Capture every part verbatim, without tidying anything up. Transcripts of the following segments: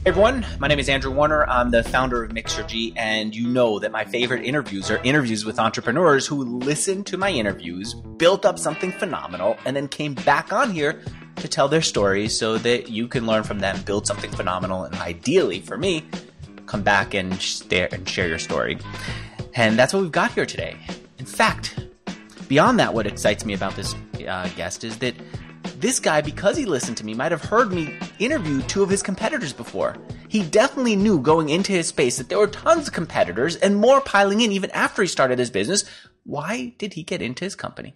Hey everyone, my name is Andrew Warner. I'm the founder of Mixergy, and you know that my favorite interviews are interviews with entrepreneurs who listened to my interviews, built up something phenomenal, and then came back on here to tell their stories so that you can learn from them, build something phenomenal, and ideally, for me, come back and, stare and share your story. And that's what we've got here today. In fact, beyond that, what excites me about this uh, guest is that this guy, because he listened to me, might have heard me interview two of his competitors before. He definitely knew going into his space that there were tons of competitors and more piling in even after he started his business. Why did he get into his company?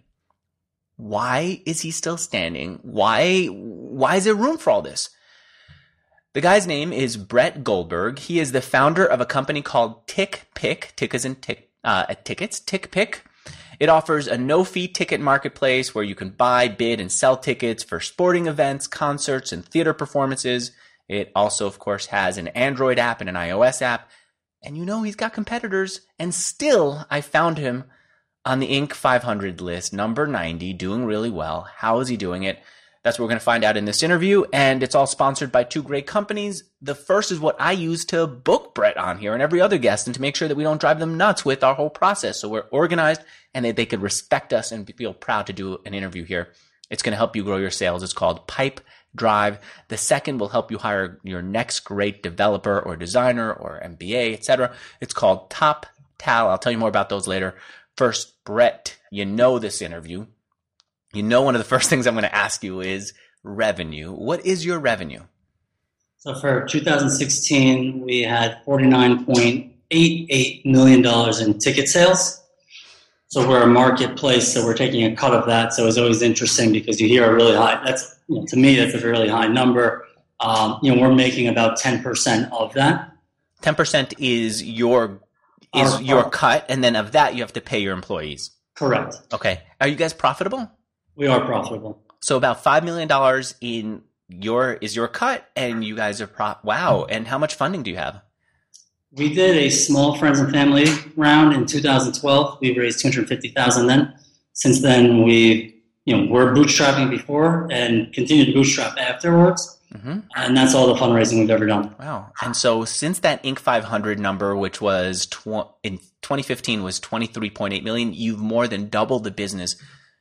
Why is he still standing? Why, why is there room for all this? The guy's name is Brett Goldberg. He is the founder of a company called TickPick. Tick as in tick, uh, tickets, TickPick. It offers a no-fee ticket marketplace where you can buy, bid, and sell tickets for sporting events, concerts, and theater performances. It also, of course, has an Android app and an iOS app. And you know he's got competitors. And still, I found him on the Inc five hundred list, number ninety, doing really well. How is he doing it? That's what we're going to find out in this interview. And it's all sponsored by two great companies. The first is what I use to book Brett on here and every other guest, and to make sure that we don't drive them nuts with our whole process. So we're organized and that they could respect us and feel proud to do an interview here. It's going to help you grow your sales. It's called Pipe Drive. The second will help you hire your next great developer or designer or M B A, et cetera. It's called Top Tal. I'll tell you more about those later. First, Brett, you know this interview. You know, one of the first things I'm going to ask you is revenue. What is your revenue? So for two thousand sixteen, we had forty-nine point eight eight million dollars in ticket sales. So we're a marketplace, so we're taking a cut of that. So it's always interesting because you hear a really high, that's, you know, to me, that's a really high number. Um, you know, we're making about ten percent of that. ten percent is your, is Our, your our, cut, and then of that, you have to pay your employees. Correct. Okay. Are you guys profitable? We are profitable. So about five million dollars in your is your cut, and you guys are pro. Wow! And how much funding do you have? We did a small friends and family round in two thousand twelve. We raised two hundred fifty thousand dollars then. Since then, we you know we're bootstrapping before and continue to bootstrap afterwards. Mm-hmm. And that's all the fundraising we've ever done. Wow! And so since that Inc five hundred number, which was tw- in twenty fifteen, was twenty-three point eight million, you've more than doubled the business.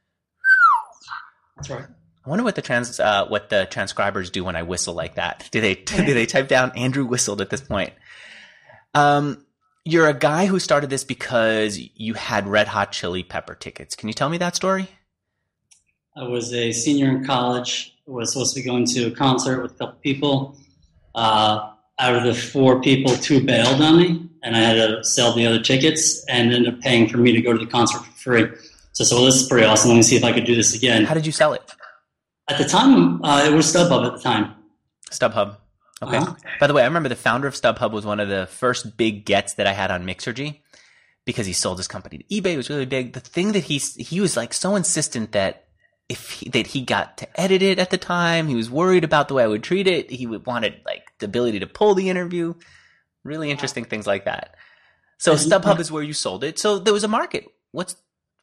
That's right. I wonder what the trans uh, what the transcribers do when I whistle like that. Do they do they type down Andrew whistled at this point? Um, you're a guy who started this because you had Red Hot Chili Pepper tickets. Can you tell me that story? I was a senior in college. I was supposed to be going to a concert with a couple people. Uh, out of the four people, two bailed on me, and I had to sell the other tickets and ended up paying for me to go to the concert for free. So, so well, this is pretty awesome. Let me see if I could do this again. How did you sell it? At the time, uh, it was StubHub at the time. StubHub. Okay. Uh-huh. By the way, I remember the founder of StubHub was one of the first big gets that I had on Mixergy because he sold his company to eBay. It was really big. The thing that he he was like so insistent that if he, that he got to edit it at the time, he was worried about the way I would treat it. He would wanted like the ability to pull the interview. Really interesting things like that. So StubHub is where you sold it. So there was a market. What's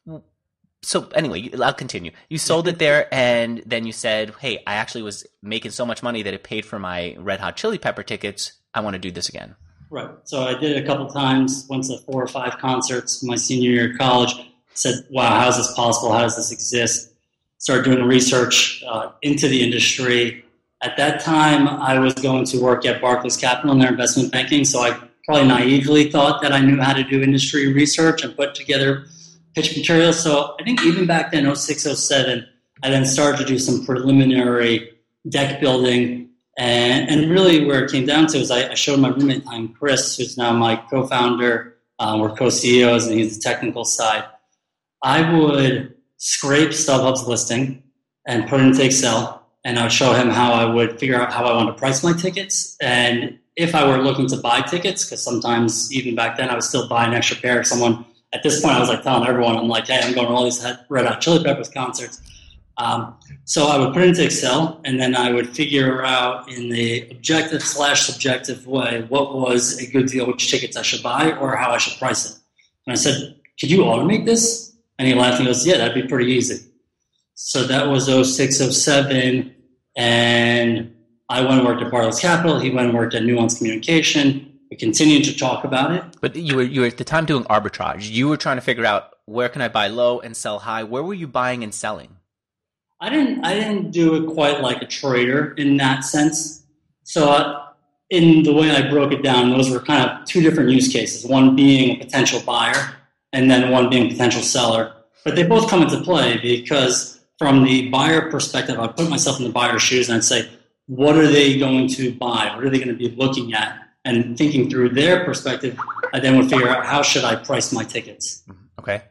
So anyway, I'll continue. You sold it there, and then you said, hey, I actually was making so much money that it paid for my Red Hot Chili Pepper tickets. I want to do this again. Right. So I did it a couple times, went to four or five concerts my senior year of college, said, wow, how is this possible? How does this exist? Started doing research uh, into the industry. At that time, I was going to work at Barclays Capital in their investment banking, so I probably naively thought that I knew how to do industry research and put together pitch material. So I think even back then, oh six, oh seven, I then started to do some preliminary deck building. And, and really where it came down to is I, I showed my roommate time, Chris, who's now my co-founder. Um, we're co-C E Os, and he's the technical side. I would scrape StubHub's listing and put it into Excel, and I would show him how I would figure out how I wanted to price my tickets. And if I were looking to buy tickets, because sometimes even back then I would still buy an extra pair if someone. At this point, I was like telling everyone, I'm like, hey, I'm going to all these Red Hot Chili Peppers concerts. Um, so I would put it into Excel, and then I would figure out in the objective slash subjective way what was a good deal, which tickets I should buy, or how I should price it. And I said, could you automate this? And he laughed and goes, yeah, that'd be pretty easy. So that was oh six, oh seven, and I went and worked at Bartlett's Capital. He went and worked at Nuance Communication. We continued to talk about it. But you were you were at the time doing arbitrage. You were trying to figure out, where can I buy low and sell high? Where were you buying and selling? I didn't I didn't do it quite like a trader in that sense. So uh, in the way I broke it down, those were kind of two different use cases. One being a potential buyer, and then one being a potential seller. But they both come into play because from the buyer perspective, I put myself in the buyer's shoes and I'd say, what are they going to buy? What are they going to be looking at? And thinking through their perspective, I then would figure out, how should I price my tickets? Okay.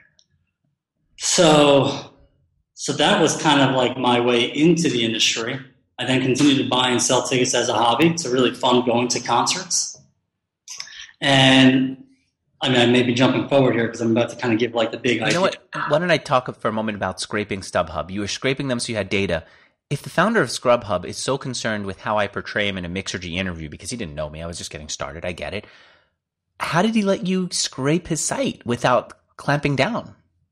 So, so that was kind of like my way into the industry. I then continued to buy and sell tickets as a hobby. It's really fun going to concerts. And I mean, I may be jumping forward here because I'm about to kind of give like the big you idea. know what? Why don't I talk for a moment about scraping StubHub? You were scraping them so you had data. If the founder of ScrubHub is so concerned with how I portray him in a Mixergy interview, because he didn't know me, I was just getting started, I get it. How did he let you scrape his site without clamping down?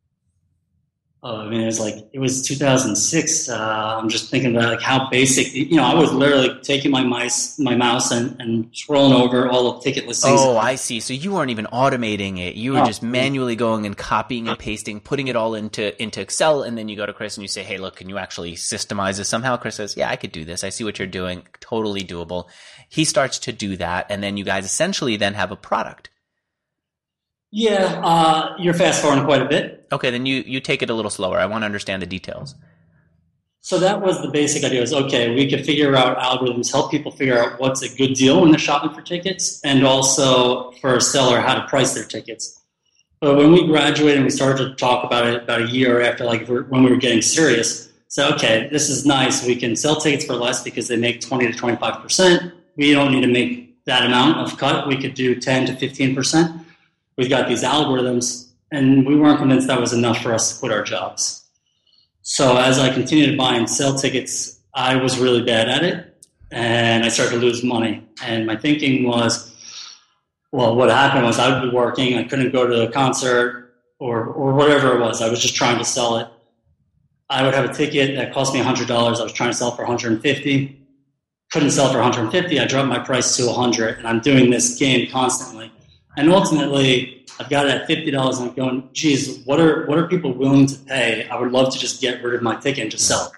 Oh, I mean, it was like, it was two thousand six. Uh, I'm just thinking about like how basic, you know, I was literally taking my mice, my mouse and, and scrolling over all of ticket listings. Oh, I see. So you weren't even automating it. You were Oh. just manually going and copying and pasting, putting it all into, into Excel. And then you go to Chris and you say, hey, look, can you actually systemize this somehow? Chris says, yeah, I could do this. I see what you're doing. Totally doable. He starts to do that. And then you guys essentially then have a product. Yeah, uh, you're fast forwarding quite a bit. Okay, then you, you take it a little slower. I want to understand the details. So that was the basic idea was, okay, we could figure out algorithms, help people figure out what's a good deal when they're shopping for tickets, and also for a seller, how to price their tickets. But when we graduated and we started to talk about it about a year after, like when we were getting serious, so, okay, this is nice. We can sell tickets for less because they make twenty to twenty-five percent. We don't need to make that amount of cut. We could do ten to fifteen percent. We've got these algorithms, and we weren't convinced that was enough for us to quit our jobs. So as I continued to buy and sell tickets, I was really bad at it, and I started to lose money. And my thinking was, well, what happened was I would be working, I couldn't go to a concert or or whatever it was. I was just trying to sell it. I would have a ticket that cost me one hundred dollars. I was trying to sell it for one hundred fifty dollars. Couldn't sell it for one hundred fifty dollars. I dropped my price to one hundred dollars, and I'm doing this game constantly. And ultimately, I've got it at fifty dollars, and I'm going, geez, what are what are people willing to pay? I would love to just get rid of my ticket and just sell it.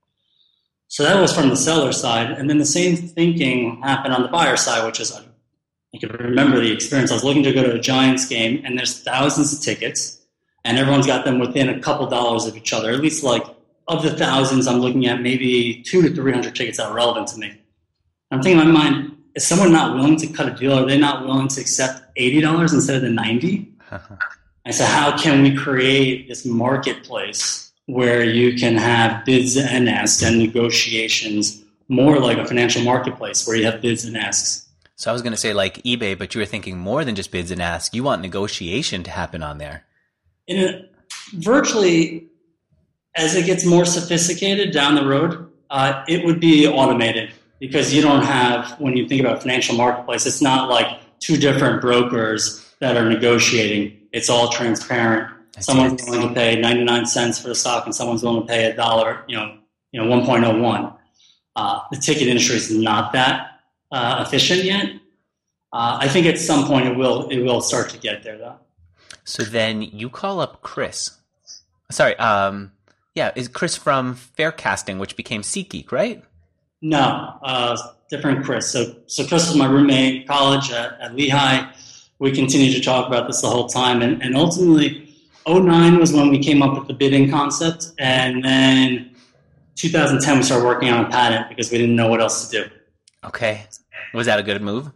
So that was from the seller side. And then the same thinking happened on the buyer side, which is, I could remember the experience. I was looking to go to a Giants game, and there's thousands of tickets, and everyone's got them within a couple dollars of each other. At least, like, of the thousands, I'm looking at maybe two to three hundred tickets that are relevant to me. I'm thinking in my mind, is someone not willing to cut a deal? Are they not willing to accept eighty dollars instead of the ninety dollars? I said, how can we create this marketplace where you can have bids and asks and negotiations more like a financial marketplace where you have bids and asks? So I was going to say like eBay, but you were thinking more than just bids and asks. You want negotiation to happen on there. In a, virtually, as it gets more sophisticated down the road, uh, it would be automated. Because you don't have, when you think about financial marketplace, it's not like two different brokers that are negotiating. It's all transparent. That's someone's it. willing to pay ninety-nine cents for the stock, and someone's willing to pay a dollar, you know, you know, one point oh one. Uh, the ticket industry is not that uh, efficient yet. Uh, I think at some point it will it will start to get there, though. So then you call up Chris. Sorry, um, yeah, is Chris from Faircasting, which became SeatGeek, right? No, uh, different Chris. So, so Chris was my roommate in college at, at Lehigh. We continued to talk about this the whole time, and, and ultimately, oh nine was when we came up with the bidding concept, and then two thousand ten we started working on a patent because we didn't know what else to do. Okay, was that a good move?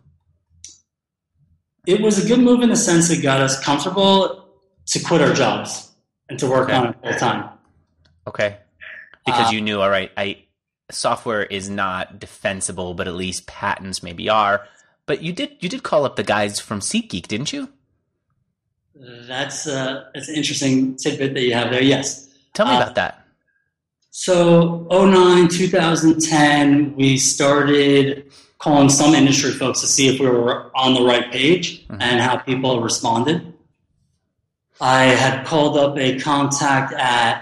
It was a good move in the sense it got us comfortable to quit our jobs and to work okay. on it full time. Okay, because uh, you knew, all right, I. software is not defensible, but at least patents maybe are. But you did you did call up the guys from SeatGeek, didn't you? That's uh, that's an interesting tidbit that you have there. Yes. Tell me uh, about that. So oh nine, two thousand ten, we started calling some industry folks to see if we were on the right page mm-hmm. and how people responded. I had called up a contact at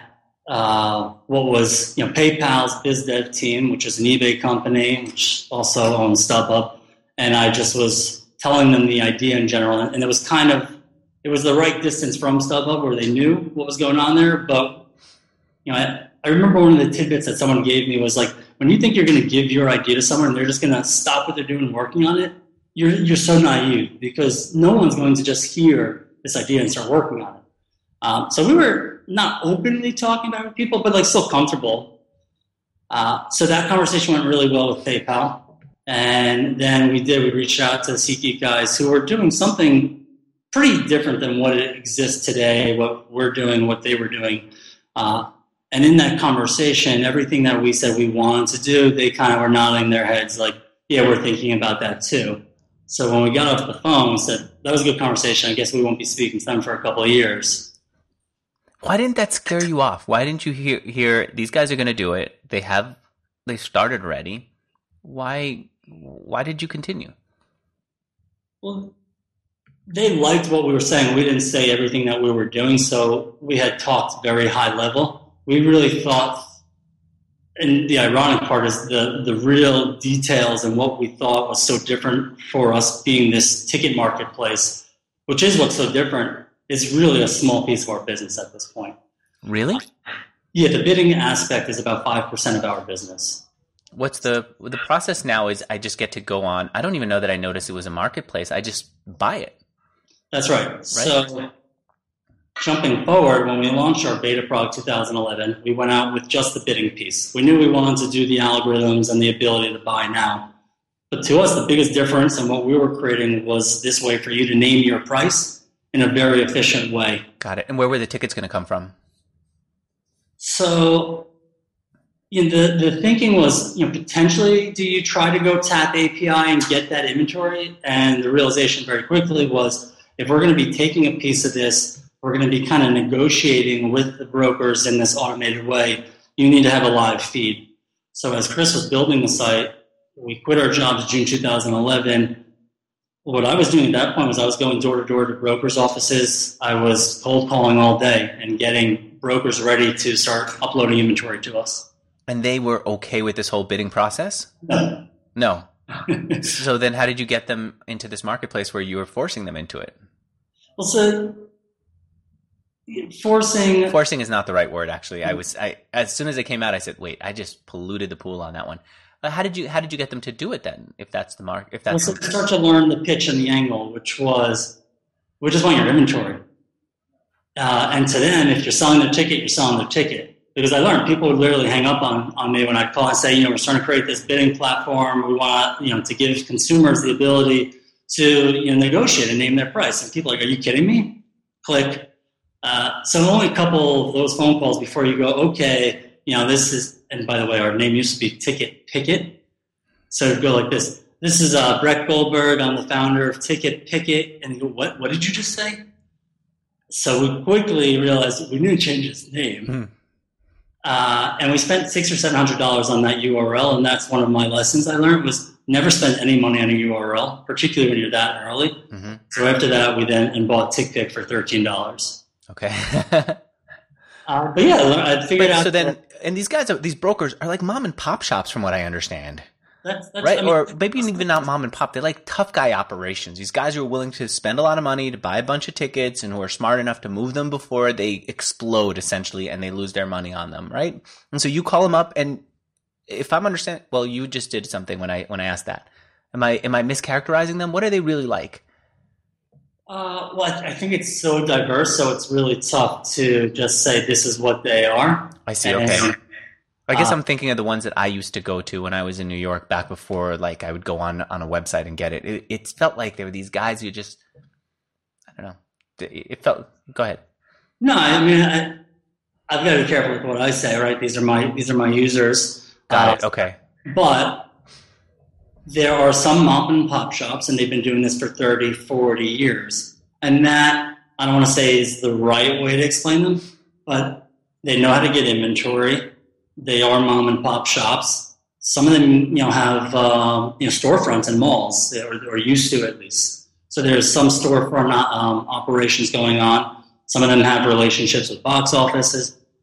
uh, what was you know PayPal's biz dev team, which is an eBay company, which also owns StubHub, and I just was telling them the idea in general, and it was kind of it was the right distance from StubHub where they knew what was going on there. But you know, I, I remember one of the tidbits that someone gave me was like, when you think you're going to give your idea to someone and they're just going to stop what they're doing and working on it, you're you're so naive, because no one's going to just hear this idea and start working on it. Um, so we were not openly talking about it with people, but like still comfortable. Uh, so that conversation went really well with PayPal. And then we did, we reached out to the SeatGeek guys who were doing something pretty different than what it exists today, what we're doing, what they were doing. Uh, and in that conversation, everything that we said we wanted to do, they kind of were nodding their heads like, yeah, we're thinking about that too. So when we got off the phone, we said, that was a good conversation. I guess we won't be speaking to them for a couple of years. Why didn't that scare you off? Why didn't you hear, hear these guys are going to do it? They have, they started already. Why, why did you continue? Well, they liked what we were saying. We didn't say everything that we were doing, so we had talked very high level. We really thought, and the ironic part is the, the real details and what we thought was so different for us being this ticket marketplace, which is what's so different, is really a small piece of our business at this point. Really? Yeah, the bidding aspect is about five percent of our business. What's the the process now is I just get to go on. I don't even know that I noticed it was a marketplace. I just buy it. That's right. right. So jumping forward, when we launched our beta product two thousand eleven, we went out with just the bidding piece. We knew we wanted to do the algorithms and the ability to buy now. But to us, the biggest difference in what we were creating was this way for you to name your price in a very efficient way. Got it. And where were the tickets going to come from? So you know, the, the thinking was, you know, potentially do you try to go tap A P I and get that inventory? And the realization very quickly was, if we're going to be taking a piece of this, we're going to be kind of negotiating with the brokers in this automated way, you need to have a live feed. So as Chris was building the site, we quit our jobs June two thousand eleven. What I was doing at that point was I was going door to door to brokers' offices. I was cold calling all day and getting brokers ready to start uploading inventory to us. And they were okay with this whole bidding process? No. No. So then how did you get them into this marketplace where you were forcing them into it? Well, so forcing... Forcing is not the right word, actually. I was, I, as soon as it came out, I said, wait, I just polluted the pool on that one. Uh, how did you How did you get them to do it then? If that's the mark, if that's well, so start to learn the pitch and the angle, which was, we just want your inventory. Uh, and to them, if you're selling their ticket, you're selling their ticket. Because I learned people would literally hang up on, on me when I call and say, you know, we're starting to create this bidding platform. We want, you know, to give consumers the ability to, you know, negotiate and name their price. And people are like, are you kidding me? Click. Uh, so only a couple of those phone calls before you go, okay, you know, this is. And by the way, our name used to be Ticket Picket. So it'd go like this. This is uh, Brett Goldberg. I'm the founder of Ticket Picket. And you go, what, what did you just say? So we quickly realized we knew to change his name. Hmm. Uh, and we spent six or seven hundred dollars on that U R L. And that's one of my lessons I learned was never spend any money on a U R L, particularly when you're that early. Mm-hmm. So after that, we then and bought TickPick for thirteen dollars. Okay. uh, but yeah, I figured but, out. So then, and these guys, are, these brokers are like mom and pop shops, from what I understand. That's, that's, right? I mean, or maybe even not mom and pop. They're like tough guy operations. These guys who are willing to spend a lot of money to buy a bunch of tickets and who are smart enough to move them before they explode, essentially, and they lose their money on them, right? And so you call them up, and if I'm understanding, well, you just did something when I when I asked that. Am I am I mischaracterizing them? What are they really like? Uh, well, I think it's so diverse, so it's really tough to just say this is what they are. I see. And, okay. I guess uh, I'm thinking of the ones that I used to go to when I was in New York back before, like, I would go on, on a website and get it. It, it felt like there were these guys who just, I don't know. It felt, go ahead. No, I mean, I, I've got to be careful with what I say, right? These are my, these are my users. Got uh, it. Okay. But there are some mom and pop shops, and they've been doing this for thirty, forty years. And that, I don't want to say is the right way to explain them, but they know how to get inventory. They are mom and pop shops. Some of them, you know, have um, you know storefronts in malls, or, or used to at least. So there's some storefront um, operations going on. Some of them have relationships with box offices,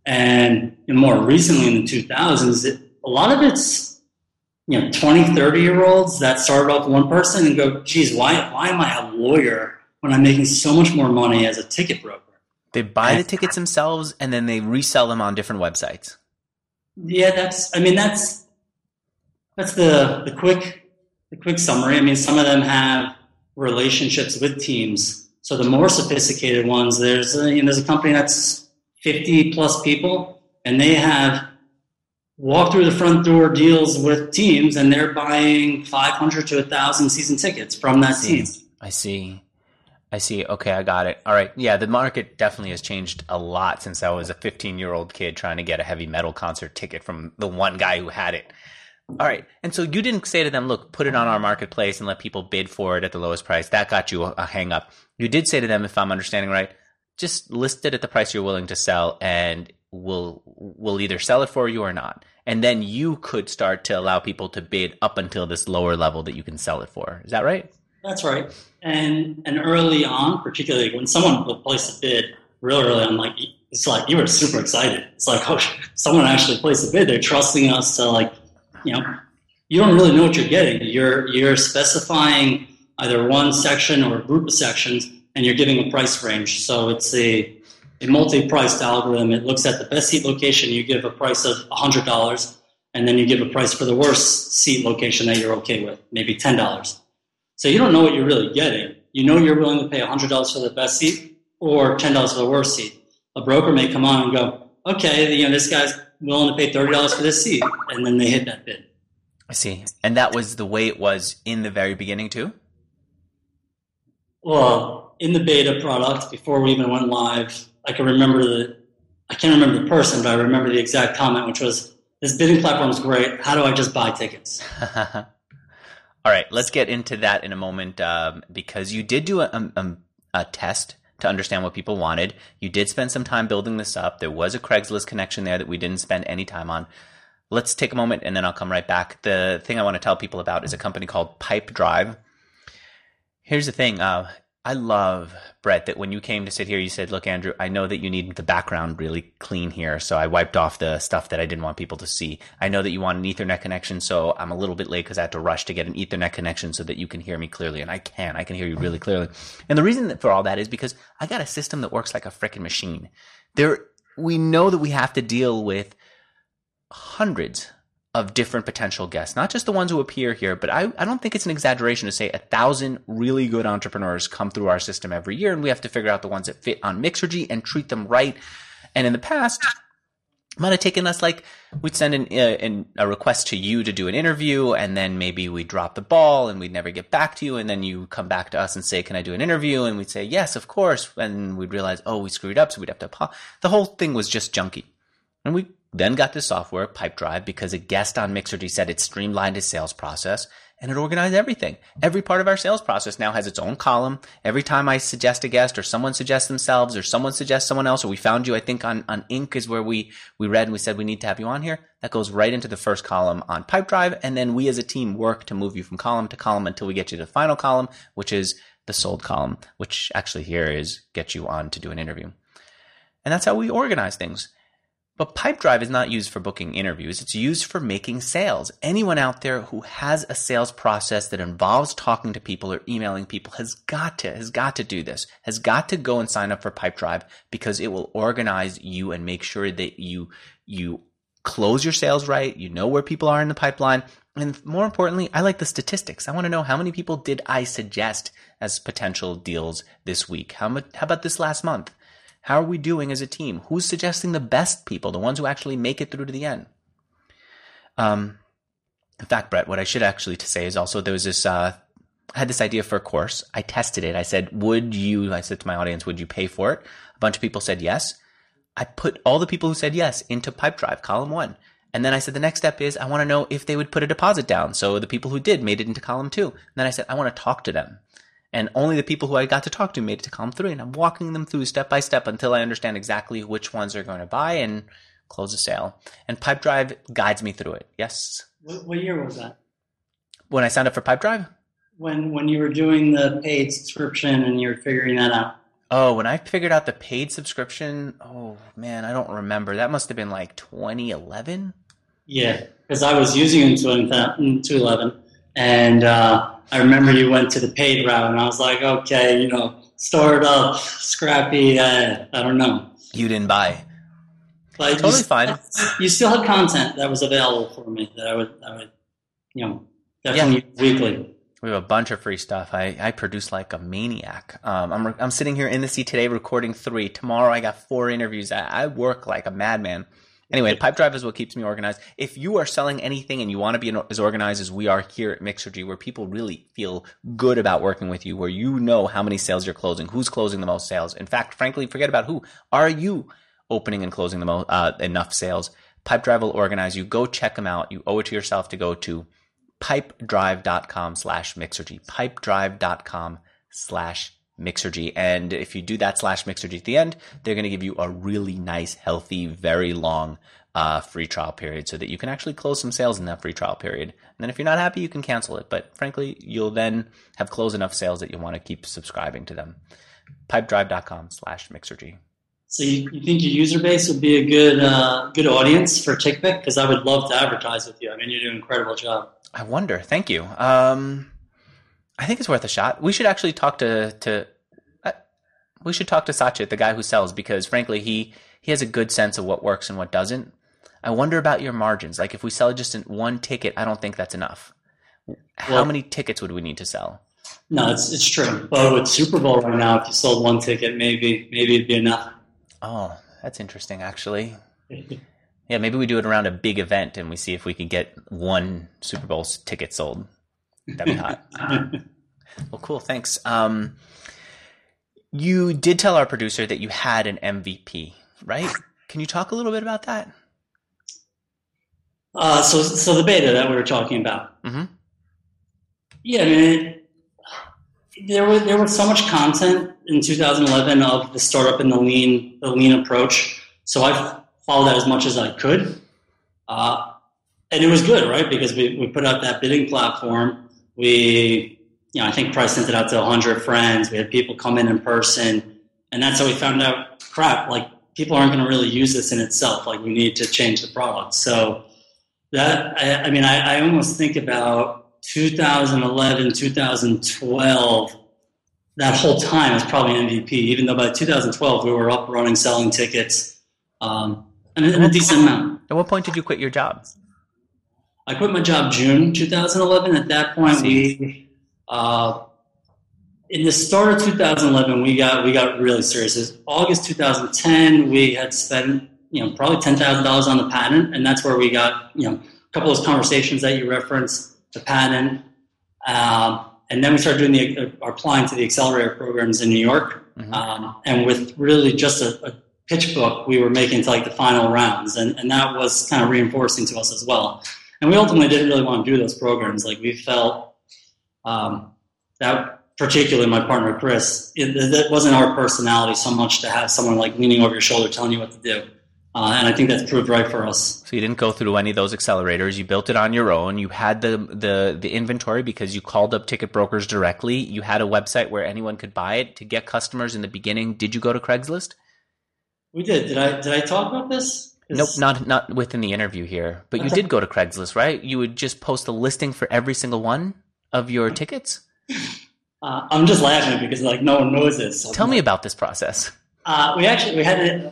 And more recently in the two thousands, it, a lot of it's, you know, twenty, thirty year olds that started off with one person and go, geez, why, why am I a lawyer when I'm making so much more money as a ticket broker? They buy the tickets themselves and then they resell them on different websites. Yeah, that's, I mean, that's, that's the, the quick, the quick summary. I mean, some of them have relationships with teams. So the more sophisticated ones, there's a, you know, there's a company that's fifty plus people, and they have walk through the front door deals with teams, and they're buying five hundred to one thousand season tickets from that team. I see. I see. Okay, I got it. All right. Yeah, the market definitely has changed a lot since I was a fifteen-year-old kid trying to get a heavy metal concert ticket from the one guy who had it. All right. And so you didn't say to them, look, put it on our marketplace and let people bid for it at the lowest price. That got you a, a hang up. You did say to them, if I'm understanding right, just list it at the price you're willing to sell and we'll, we'll either sell it for you or not. And then you could start to allow people to bid up until this lower level that you can sell it for. Is that right? That's right. And and early on, particularly when someone will place a bid real early on, like, it's like you were super excited. It's like, oh, someone actually placed a bid. They're trusting us to, like, you know, you don't really know what you're getting. You're you're specifying either one section or a group of sections, and you're giving a price range. So it's a, a multi-priced algorithm. It looks at the best seat location. You give a price of one hundred dollars, and then you give a price for the worst seat location that you're okay with, maybe ten dollars. So you don't know what you're really getting. You know you're willing to pay one hundred dollars for the best seat or ten dollars for the worst seat. A broker may come on and go, okay, you know, this guy's willing to pay thirty dollars for this seat, and then they hit that bid. I see. And that was the way it was in the very beginning too? Well, in the beta product, before we even went live, I can remember the, I can't remember the person, but I remember the exact comment, which was, this bidding platform is great. How do I just buy tickets? All right, let's get into that in a moment um, because you did do a, a, a test to understand what people wanted. You did spend some time building this up. There was a Craigslist connection there that we didn't spend any time on. Let's take a moment and then I'll come right back. The thing I want to tell people about is a company called Pipedrive. Here's the thing. Uh, I love, Brett, that when you came to sit here, you said, look, Andrew, I know that you need the background really clean here. So I wiped off the stuff that I didn't want people to see. I know that you want an Ethernet connection. So I'm a little bit late because I had to rush to get an Ethernet connection so that you can hear me clearly. And I can. I can hear you really clearly. And the reason for all that is because I got a system that works like a freaking machine. There, we know that we have to deal with hundreds of different potential guests, not just the ones who appear here, but I, I don't think it's an exaggeration to say a thousand really good entrepreneurs come through our system every year, and we have to figure out the ones that fit on Mixergy and treat them right. And in the past, it might have taken us like we'd send an, uh, an, a request to you to do an interview, and then maybe we'd drop the ball and we'd never get back to you, and then you come back to us and say, can I do an interview? And we'd say, yes, of course. And we'd realize, oh, we screwed up, so we'd have to pause. The whole thing was just junky. And we then got this software, Pipedrive, because a guest on Mixergy said it streamlined his sales process and it organized everything. Every part of our sales process now has its own column. Every time I suggest a guest or someone suggests themselves or someone suggests someone else, or we found you, I think on, on Inc is where we, we read and we said we need to have you on here. That goes right into the first column on Pipedrive. And then we as a team work to move you from column to column until we get you to the final column, which is the sold column, which actually here is get you on to do an interview. And that's how we organize things. But Pipedrive is not used for booking interviews. It's used for making sales. Anyone out there who has a sales process that involves talking to people or emailing people has got to, has got to do this, has got to go and sign up for Pipedrive because it will organize you and make sure that you, you close your sales right. You know where people are in the pipeline. And more importantly, I like the statistics. I want to know how many people did I suggest as potential deals this week? How much, how about this last month? How are we doing as a team? Who's suggesting the best people, the ones who actually make it through to the end? Um, in fact, Brett, what I should actually to say is also there was this, uh, I had this idea for a course. I tested it. I said, would you, I said to my audience, would you pay for it? A bunch of people said yes. I put all the people who said yes into Pipedrive, column one. And then I said, the next step is I want to know if they would put a deposit down. So the people who did made it into column two. And then I said, I want to talk to them. And only the people who I got to talk to made it to column three. And I'm walking them through step by step until I understand exactly which ones are going to buy and close a sale. And Pipedrive guides me through it. Yes? What, what year was that? When I signed up for Pipedrive? When when you were doing the paid subscription and you were figuring that out. Oh, when I figured out the paid subscription, oh man, I don't remember. That must have been like twenty eleven. Yeah, because I was using it in twenty eleven, and uh, I remember you went to the paid route, and I was like, okay, you know, startup, scrappy, uh, I don't know. You didn't buy. But totally you, fine. You still had content that was available for me that I would, I would, you know, definitely yeah. weekly. We have a bunch of free stuff. I, I produce like a maniac. Um, I'm I'm sitting here in the seat today recording three. Tomorrow I got four interviews. I, I work like a madman. Anyway, Pipedrive is what keeps me organized. If you are selling anything and you want to be as organized as we are here at Mixergy, where people really feel good about working with you, where you know how many sales you're closing, who's closing the most sales. In fact, frankly, forget about who. Are you opening and closing the most, uh, enough sales? Pipedrive will organize you. Go check them out. You owe it to yourself to go to pipedrive.com slash Mixergy. Pipedrive.com slash Mixergy. And if you do that slash Mixergy at the end, they're going to give you a really nice, healthy, very long uh, free trial period so that you can actually close some sales in that free trial period. And then if you're not happy, you can cancel it. But frankly, you'll then have closed enough sales that you want to keep subscribing to them. Pipedrive.com slash Mixergy. So you, you think your user base would be a good uh, good audience for TickPick? Because I would love to advertise with you. I mean, you do an incredible job. I wonder. Thank you. Um, I think it's worth a shot. We should actually talk to to uh, we should talk to Sachit, the guy who sells, because frankly, he he has a good sense of what works and what doesn't. I wonder about your margins. Like if we sell just in one ticket, I don't think that's enough. How well, many tickets would we need to sell? No, it's it's true. But with Super Bowl right now, if you sold one ticket, maybe maybe it'd be enough. Oh, that's interesting, actually. Yeah, maybe we do it around a big event and we see if we can get one Super Bowl ticket sold. That'd be hot. Well, cool. Thanks. Um, you did tell our producer that you had an M V P, right? Can you talk a little bit about that? Uh, so, so the beta that we were talking about. Mm-hmm. Yeah, I mean, there was there was so much content in two thousand eleven of the startup and the lean the lean approach. So I followed that as much as I could, uh, and it was good, right? Because we, we put out that bidding platform. We, you know, I think probably sent it out to a hundred friends. We had people come in in person, and that's how we found out. Crap, like people aren't going to really use this in itself. Like we need to change the product. So that I, I mean, I, I almost think about two thousand eleven, two thousand twelve, that whole time was probably M V P, even though by two thousand twelve we were up running, selling tickets, um, and a, a decent amount. At what point did you quit your job? I quit my job June two thousand eleven. At that point, we, uh, in the start of two thousand eleven, we got we got really serious. It was August two thousand ten, we had spent you know probably ten thousand dollars on the patent, and that's where we got you know a couple of those conversations that you referenced. The patent, um, and then we started doing the uh, applying to the accelerator programs in New York, mm-hmm. um, and with really just a, a pitch book, we were making to like the final rounds, and, and that was kind of reinforcing to us as well. And we ultimately didn't really want to do those programs. Like we felt um, that, particularly my partner Chris, it, that wasn't our personality so much to have someone like leaning over your shoulder telling you what to do. Uh, and I think that's proved right for us. So you didn't go through any of those accelerators. You built it on your own. You had the the the inventory because you called up ticket brokers directly. You had a website where anyone could buy it to get customers in the beginning. Did you go to Craigslist? We did. Did I did I talk about this? Nope, not not within the interview here. But you did go to Craigslist, right? You would just post a listing for every single one of your tickets? Uh, I'm just laughing because like no one knows this. So Tell me about this process. Uh, we actually we had it.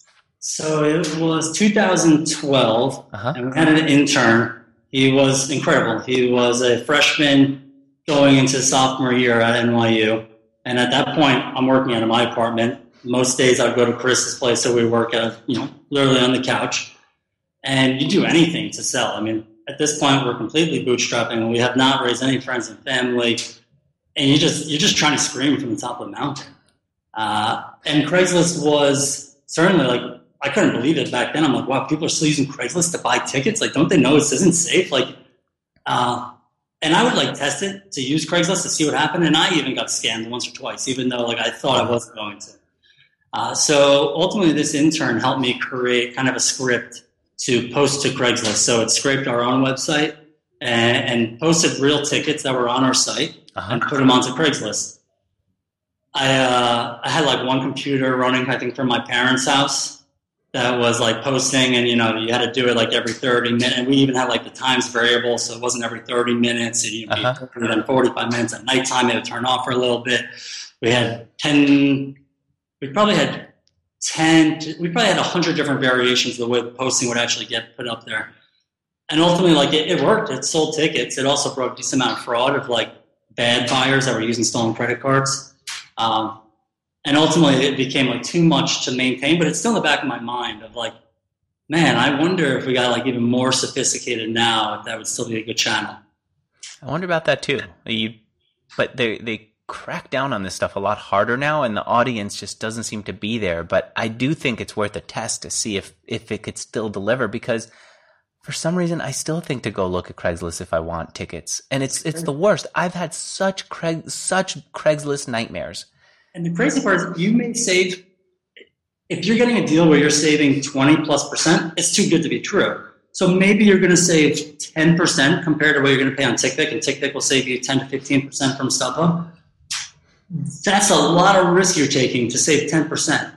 So it was two thousand twelve, uh-huh. and we had an intern. He was incredible. He was a freshman going into sophomore year at N Y U. And at that point, I'm working out of my apartment. Most days I'd go to Chris's place, so we work out, you know, literally on the couch. And you do anything to sell. I mean, at this point, we're completely bootstrapping, and we have not raised any friends and family. And you just you're just trying to scream from the top of the mountain. Uh, and Craigslist was certainly like, I couldn't believe it back then. I'm like, wow, people are still using Craigslist to buy tickets. Like, don't they know this isn't safe? Like, uh, and I would like test it to use Craigslist to see what happened. And I even got scammed once or twice, even though like I thought I wasn't going to. Uh, so ultimately, this intern helped me create kind of a script to post to Craigslist. So it scraped our own website and, and posted real tickets that were on our site uh-huh. and put them onto Craigslist. I uh, I had like one computer running, I think, from my parents' house that was like posting, and you know, you had to do it like every thirty minutes. And we even had like the times variable, so it wasn't every thirty minutes. It'd be uh-huh. then forty-five minutes at nighttime. It would turn off for a little bit. We had ten. We probably had ten. We probably had a hundred different variations of the way the posting would actually get put up there. And ultimately, like it, it worked. It sold tickets. It also broke a decent amount of fraud of like bad buyers that were using stolen credit cards. Um, and ultimately, it became like too much to maintain. But it's still in the back of my mind of like, man, I wonder if we got like even more sophisticated now, if that would still be a good channel. I wonder about that too. You, but they they crack down on this stuff a lot harder now, and the audience just doesn't seem to be there. But I do think it's worth a test to see if if it could still deliver, because for some reason, I still think to go look at Craigslist if I want tickets, and it's it's the worst. I've had such Craig such Craigslist nightmares. And the crazy part is, you may save if you're getting a deal where you're saving twenty plus percent. It's too good to be true. So maybe you're going to save ten percent compared to what you're going to pay on TickPick, and TickPick will save you ten to fifteen percent from StubHub. That's a lot of risk you're taking to save ten percent.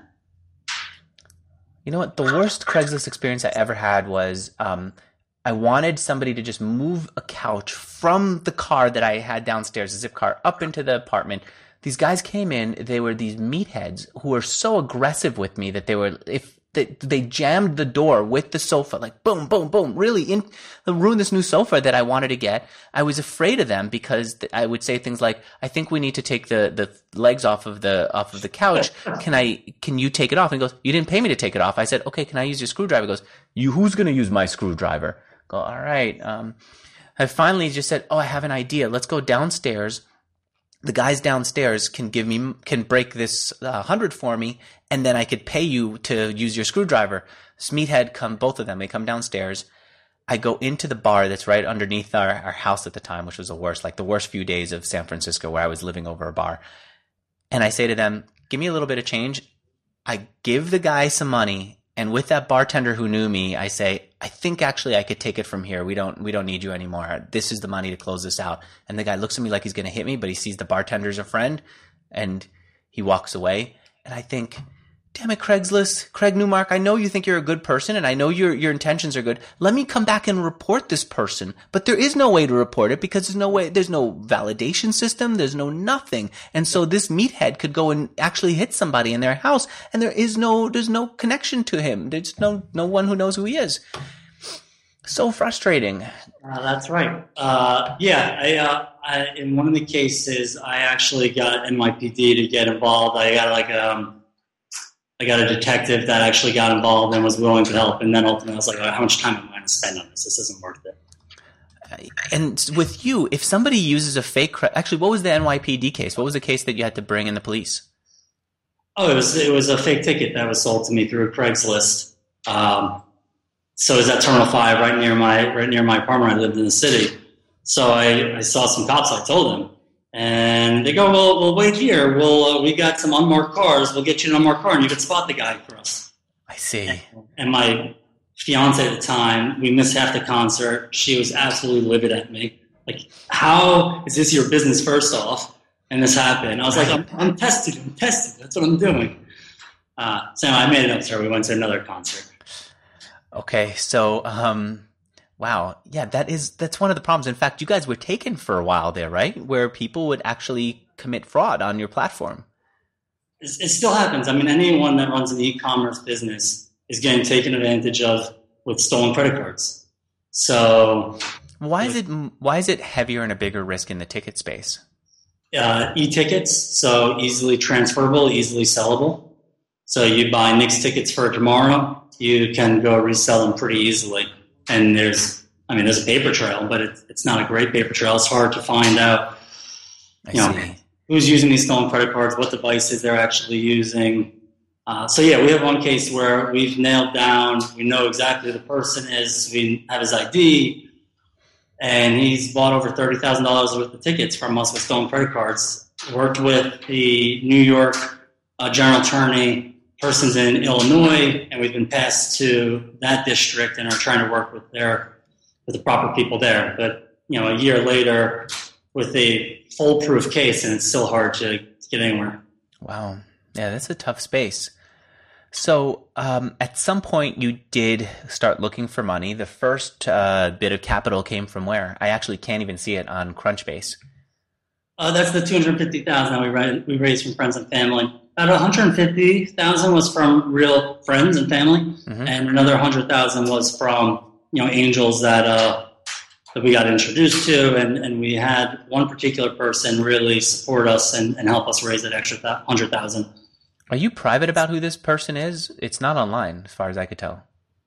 You know what? The worst Craigslist experience I ever had was um, I wanted somebody to just move a couch from the car that I had downstairs, a zip car, up into the apartment. These guys came in. They were these meatheads who were so aggressive with me that they were if they, they jammed the door with the sofa, like boom, boom, boom, really in ruined this new sofa that I wanted to get. I was afraid of them because I would say things like, "I think we need to take the, the legs off of the off of the couch. Can I? Can you take it off?" And he goes, "You didn't pay me to take it off." I said, "Okay, can I use your screwdriver?" He goes, "You who's going to use my screwdriver?" I go, "All right." Um, I finally just said, "Oh, I have an idea. Let's go downstairs. The guys downstairs can give me can break this uh, hundred for me, and then I could pay you to use your screwdriver." This meathead come, both of them. They come downstairs. I go into the bar that's right underneath our, our house at the time, which was the worst, like the worst few days of San Francisco, where I was living over a bar. And I say to them, "Give me a little bit of change." I give the guy some money. And with that bartender who knew me, I say, "I think actually I could take it from here. We don't we don't need you anymore. This is the money to close this out." And the guy looks at me like he's going to hit me, but he sees the bartender's a friend, and he walks away. And I think, damn it, Craigslist, Craig Newmark, I know you think you're a good person, and I know your your intentions are good. Let me come back and report this person. But there is no way to report it because there's no way, there's no validation system, there's no nothing. And so this meathead could go and actually hit somebody in their house, and there is no, there's no connection to him. There's no no one who knows who he is. So frustrating. Uh, that's right. Uh, yeah, I, uh, I, in one of the cases, I actually got N Y P D to get involved. I got like um. I got a detective that actually got involved and was willing to help. And then ultimately I was like, how much time am I going to spend on this? This isn't worth it. And with you, if somebody uses a fake, actually, what was the N Y P D case? What was the case that you had to bring in the police? Oh, it was it was a fake ticket that was sold to me through Craigslist. Um, so it was at Terminal Five, right near my right near my apartment. I lived in the city. So I, I saw some cops. I told them. And they go, well, well, wait here. We'll, uh, we got some unmarked cars. We'll get you an unmarked car, and you can spot the guy for us. I see. And, and my fiance at the time, we missed half the concert. She was absolutely livid at me. Like, how is this your business, first off? And this happened. I was like, I'm, I'm tested. I'm tested. That's what I'm doing. Uh, so I made it up to her. We went to another concert. Okay, so... um Wow. Yeah, that is, that's one of the problems. In fact, you guys were taken for a while there, right? Where people would actually commit fraud on your platform. It, it still happens. I mean, anyone that runs an e-commerce business is getting taken advantage of with stolen credit cards. So why is it, why is it heavier and a bigger risk in the ticket space? Uh, e-tickets, so easily transferable, easily sellable. So you buy Knicks tickets for tomorrow, you can go resell them pretty easily. And there's, I mean, there's a paper trail, but it's it's not a great paper trail. It's hard to find out, you know, who's using these stolen credit cards, what devices they're actually using. Uh, so yeah, we have one case where we've nailed down, we know exactly who the person is, we have his I D, and he's bought over thirty thousand dollars worth of tickets from us with stolen credit cards. Worked with the New York uh, General Attorney. Person's in Illinois, and we've been passed to that district and are trying to work with their with the proper people there. But you know, a year later, with a foolproof case, and it's still hard to get anywhere. Wow. Yeah, that's a tough space. So um, at some point you did start looking for money. The first uh, bit of capital came from where? I actually can't even see it on Crunchbase. Uh, that's the two hundred fifty thousand dollars that we, ra- we raised from friends and family. About one hundred fifty thousand dollars was from real friends and family, mm-hmm. and another one hundred thousand dollars was from you know angels that uh, that we got introduced to, and, and we had one particular person really support us and, and help us raise that extra one hundred thousand dollars. Are you private about who this person is? It's not online, as far as I could tell.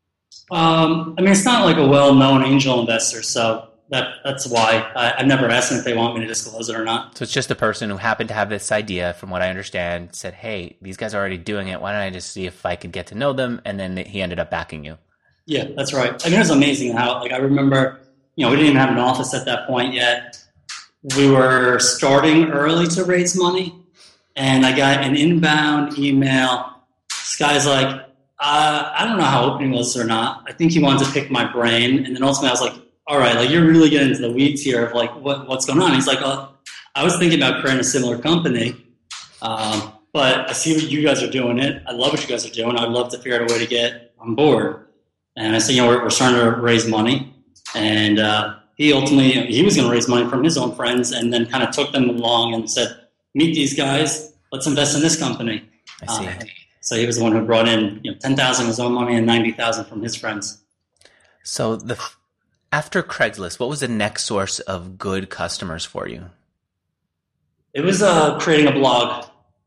Um, I mean, it's not like a well-known angel investor, so that that's why. I, I've never asked them if they want me to disclose it or not. So it's just a person who happened to have this idea, from what I understand, said, hey, these guys are already doing it. Why don't I just see if I could get to know them? And then he ended up backing you. Yeah, that's right. I mean, it was amazing how, like, I remember, you know, we didn't even have an office at that point yet. We were starting early to raise money. And I got an inbound email. This guy's like, uh, I don't know how open he was or not. I think he wanted to pick my brain. And then ultimately I was like, all right, like you're really getting into the weeds here of like what, what's going on. He's like, oh, I was thinking about creating a similar company. Um, but I see what you guys are doing it. I love what you guys are doing. I'd love to figure out a way to get on board. And I said, you know, we're, we're starting to raise money. And uh, he ultimately, he was going to raise money from his own friends and then kind of took them along and said, meet these guys. Let's invest in this company. I see. Uh, so he was the one who brought in you know, ten thousand dollars of his own money and ninety thousand dollars from his friends. So the after Craigslist, what was the next source of good customers for you? It was uh, creating a blog.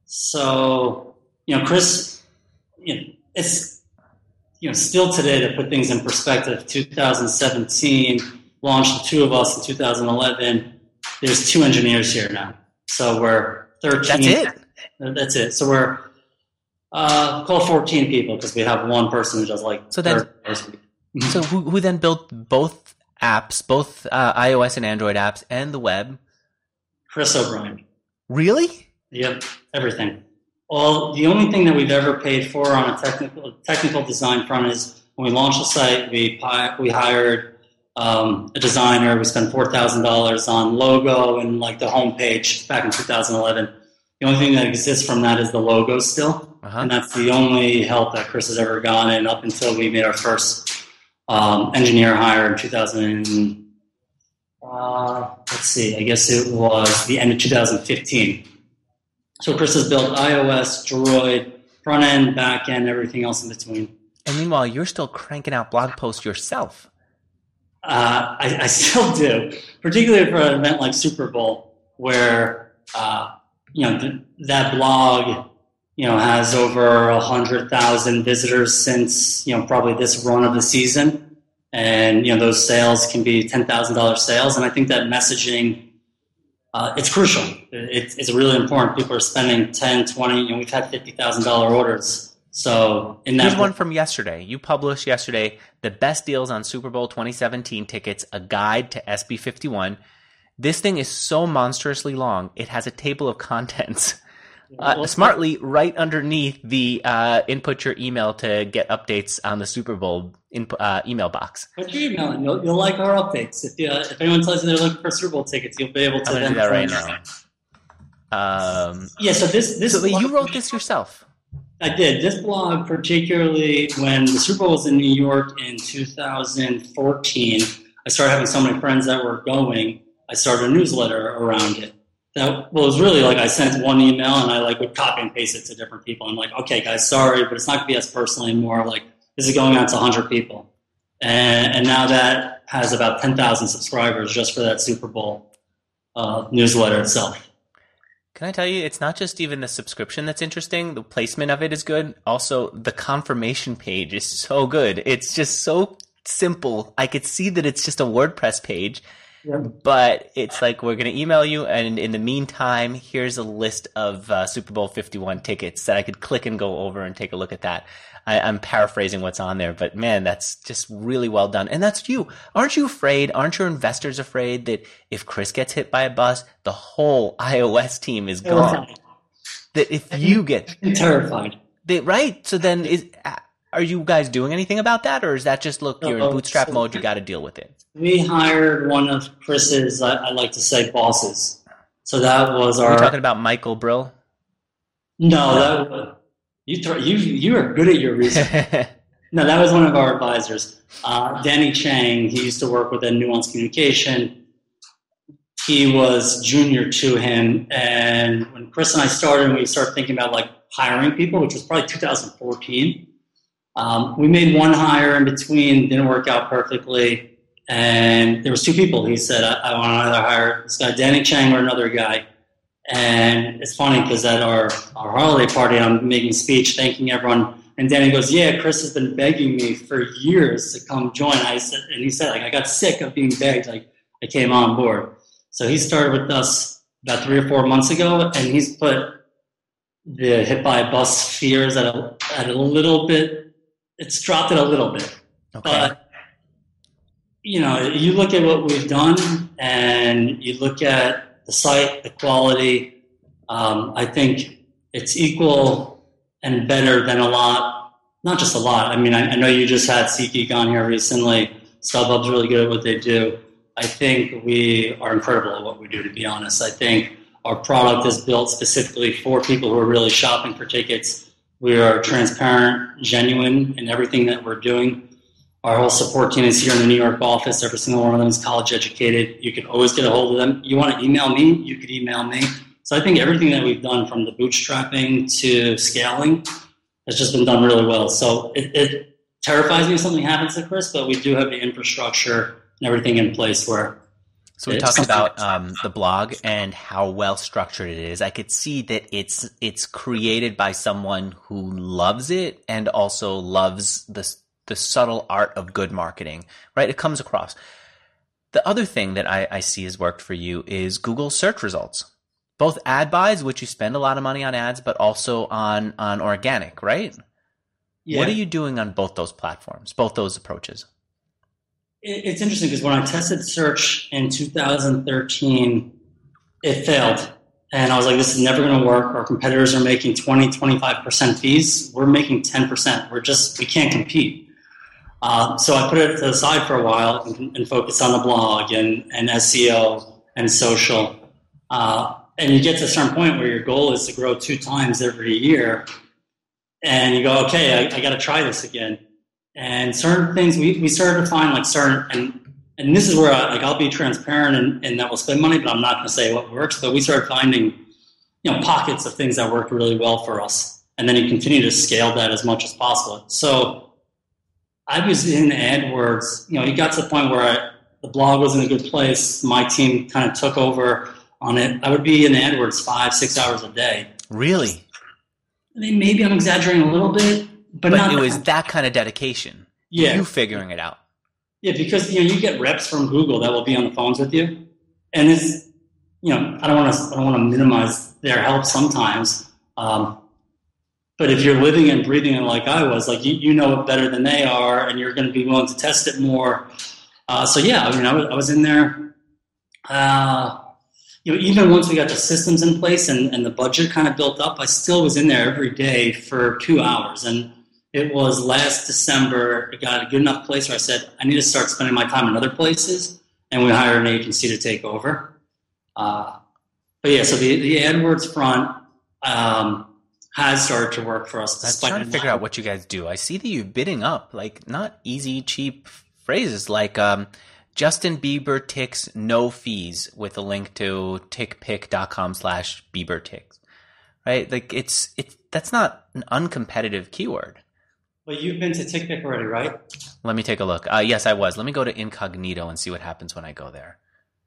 So, you know, Chris, you know, it's you know still today to put things in perspective. two thousand seventeen launched the two of us in two thousand eleven. There's two engineers here now. So we're thirteen. That's it? That's it. So we're uh, call fourteen people because we have one person who does like. So then, so who, who then built both apps, both uh, iOS and Android apps, and the web? Chris O'Brien. Really? Yep, everything. Well, the only thing that we've ever paid for on a technical technical design front is when we launched the site, we we hired um, a designer. We spent four thousand dollars on logo and like the homepage back in two thousand eleven. The only thing that exists from that is the logo still, uh-huh. and that's the only help that Chris has ever gotten up until we made our first um, engineer hire in two thousand. Uh, let's see, I guess it was the end of two thousand fifteen. So Chris has built iOS, Droid, front end, back end, everything else in between. And meanwhile, you're still cranking out blog posts yourself. Uh, I, I still do, particularly for an event like Super Bowl, where uh, you know th- that blog, you know, has over a hundred thousand visitors since you know probably this run of the season, and you know those sales can be ten thousand dollars sales, and I think that messaging uh, it's crucial. It, it's really important. People are spending ten, twenty. You know, we've had fifty thousand dollar orders. So in that here's one from yesterday. You published yesterday the best deals on Super Bowl twenty seventeen tickets, a guide to S B fifty-one. This thing is so monstrously long. It has a table of contents. Uh, smartly, right underneath the uh, input your email to get updates on the Super Bowl input, uh, email box. Put your email in. You'll, you'll like our updates. If you, uh, if anyone tells you they're looking for Super Bowl tickets, you'll be able to. I'm going to do that right now. Um, yeah. So this this. So you wrote this yourself. I did. This blog, particularly when the Super Bowl was in New York in two thousand fourteen, I started having so many friends that were going. I started a newsletter around it. That well, it was really like I sent one email and I like would copy and paste it to different people. I'm like, okay, guys, sorry, but it's not going to be as personal anymore. Like this is going out to one hundred people, and, and now that has about ten thousand subscribers just for that Super Bowl uh, newsletter itself. Can I tell you, it's not just even the subscription that's interesting. The placement of it is good. Also, the confirmation page is so good. It's just so simple. I could see that it's just a WordPress page. Yep. But it's like, we're going to email you, and in the meantime, here's a list of uh, Super Bowl fifty-one tickets that I could click and go over and take a look at that. I, I'm paraphrasing what's on there, but man, that's just really well done. And that's you. Aren't you afraid? Aren't your investors afraid that if Chris gets hit by a bus, the whole iOS team is gone? That if you get... I'm terrified. They, right? So then, is are you guys doing anything about that? Or is that just, look, you're in bootstrap so mode, you got to deal with it? We hired one of Chris's, I, I like to say, bosses. So that was our... Are you talking about Michael Brill? No, No. that you throw, you you are good at your research. No, that was one of our advisors, uh, Danny Chang. He used to work with a Nuance Communication. He was junior to him, and when Chris and I started, and we started thinking about like hiring people, which was probably two thousand fourteen. Um, we made one hire in between, didn't work out perfectly, and there was two people. He said, "I, I want another hire this guy, Danny Chang, or another guy." And it's funny because at our, our holiday party, I'm making a speech thanking everyone. And Danny goes, "Yeah, Chris has been begging me for years to come join." I said, and he said, like, I got sick of being begged. Like, I came on board. So he started with us about three or four months ago, and he's put the hit by a bus fears at a, at a little bit, it's dropped it a little bit. Okay. But, you know, you look at what we've done and you look at the site, the quality, um, I think it's equal and better than a lot, not just a lot. I mean, I, I know you just had SeatGeek on here recently. StubHub's really good at what they do. I think we are incredible at what we do, to be honest. I think our product is built specifically for people who are really shopping for tickets. We are transparent, genuine in everything that we're doing. Our whole support team is here in the New York office. Every single one of them is college educated. You can always get a hold of them. You want to email me, you could email me. So I think everything that we've done, from the bootstrapping to scaling, has just been done really well. So it, it terrifies me if something happens to Chris, but we do have the infrastructure and everything in place where. So we talked about um, the blog and how well structured it is. I could see that it's it's created by someone who loves it and also loves the the subtle art of good marketing, right? It comes across. The other thing that I, I see has worked for you is Google search results, both ad buys, which you spend a lot of money on ads, but also on on organic, right? Yeah. What are you doing on both those platforms, both those approaches? It's interesting because when I tested search in two thousand thirteen, it failed. And I was like, this is never going to work. Our competitors are making twenty, twenty-five percent fees. We're making ten percent. We're just, we can't compete. Uh, so I put it to the side for a while and, and focused on the blog and, and S E O and social. Uh, and you get to a certain point where your goal is to grow two times every year. And you go, okay, I, I got to try this again. And certain things we, we started to find like certain, and, and this is where I, like I'll be transparent and, and that we'll spend money, but I'm not going to say what works. But we started finding, you know, pockets of things that worked really well for us. And then you continue to scale that as much as possible. So I was in AdWords, you know, it got to the point where I, the blog was in a good place. My team kind of took over on it. I would be in AdWords five, six hours a day. Really? I mean, maybe I'm exaggerating a little bit. But, but not it was that kind of dedication. Yeah. You figuring it out. Yeah, because you know you get reps from Google that will be on the phones with you, and it's you know I don't want to I don't want to minimize their help sometimes, um, but if you're living and breathing it like I was, like you, you know it better than they are, and you're going to be willing to test it more. Uh, so yeah, I mean I was, I was in there. Uh, you know, even once we got the systems in place and, and the budget kind of built up, I still was in there every day for two hours and. It was last December, it got a good enough place where I said, I need to start spending my time in other places, and we hired an agency to take over. Uh, but yeah, so the, the AdWords front um, has started to work for us. I'm trying to figure out what you guys do. I see that you're bidding up, like not easy, cheap phrases, like um, Justin Bieber ticks no fees with a link to tickpick.com slash Bieber ticks, right? Like it's, it's, that's not an uncompetitive keyword. But you've been to TickPick already, right? Let me take a look. Uh, yes, I was. Let me go to incognito and see what happens when I go there.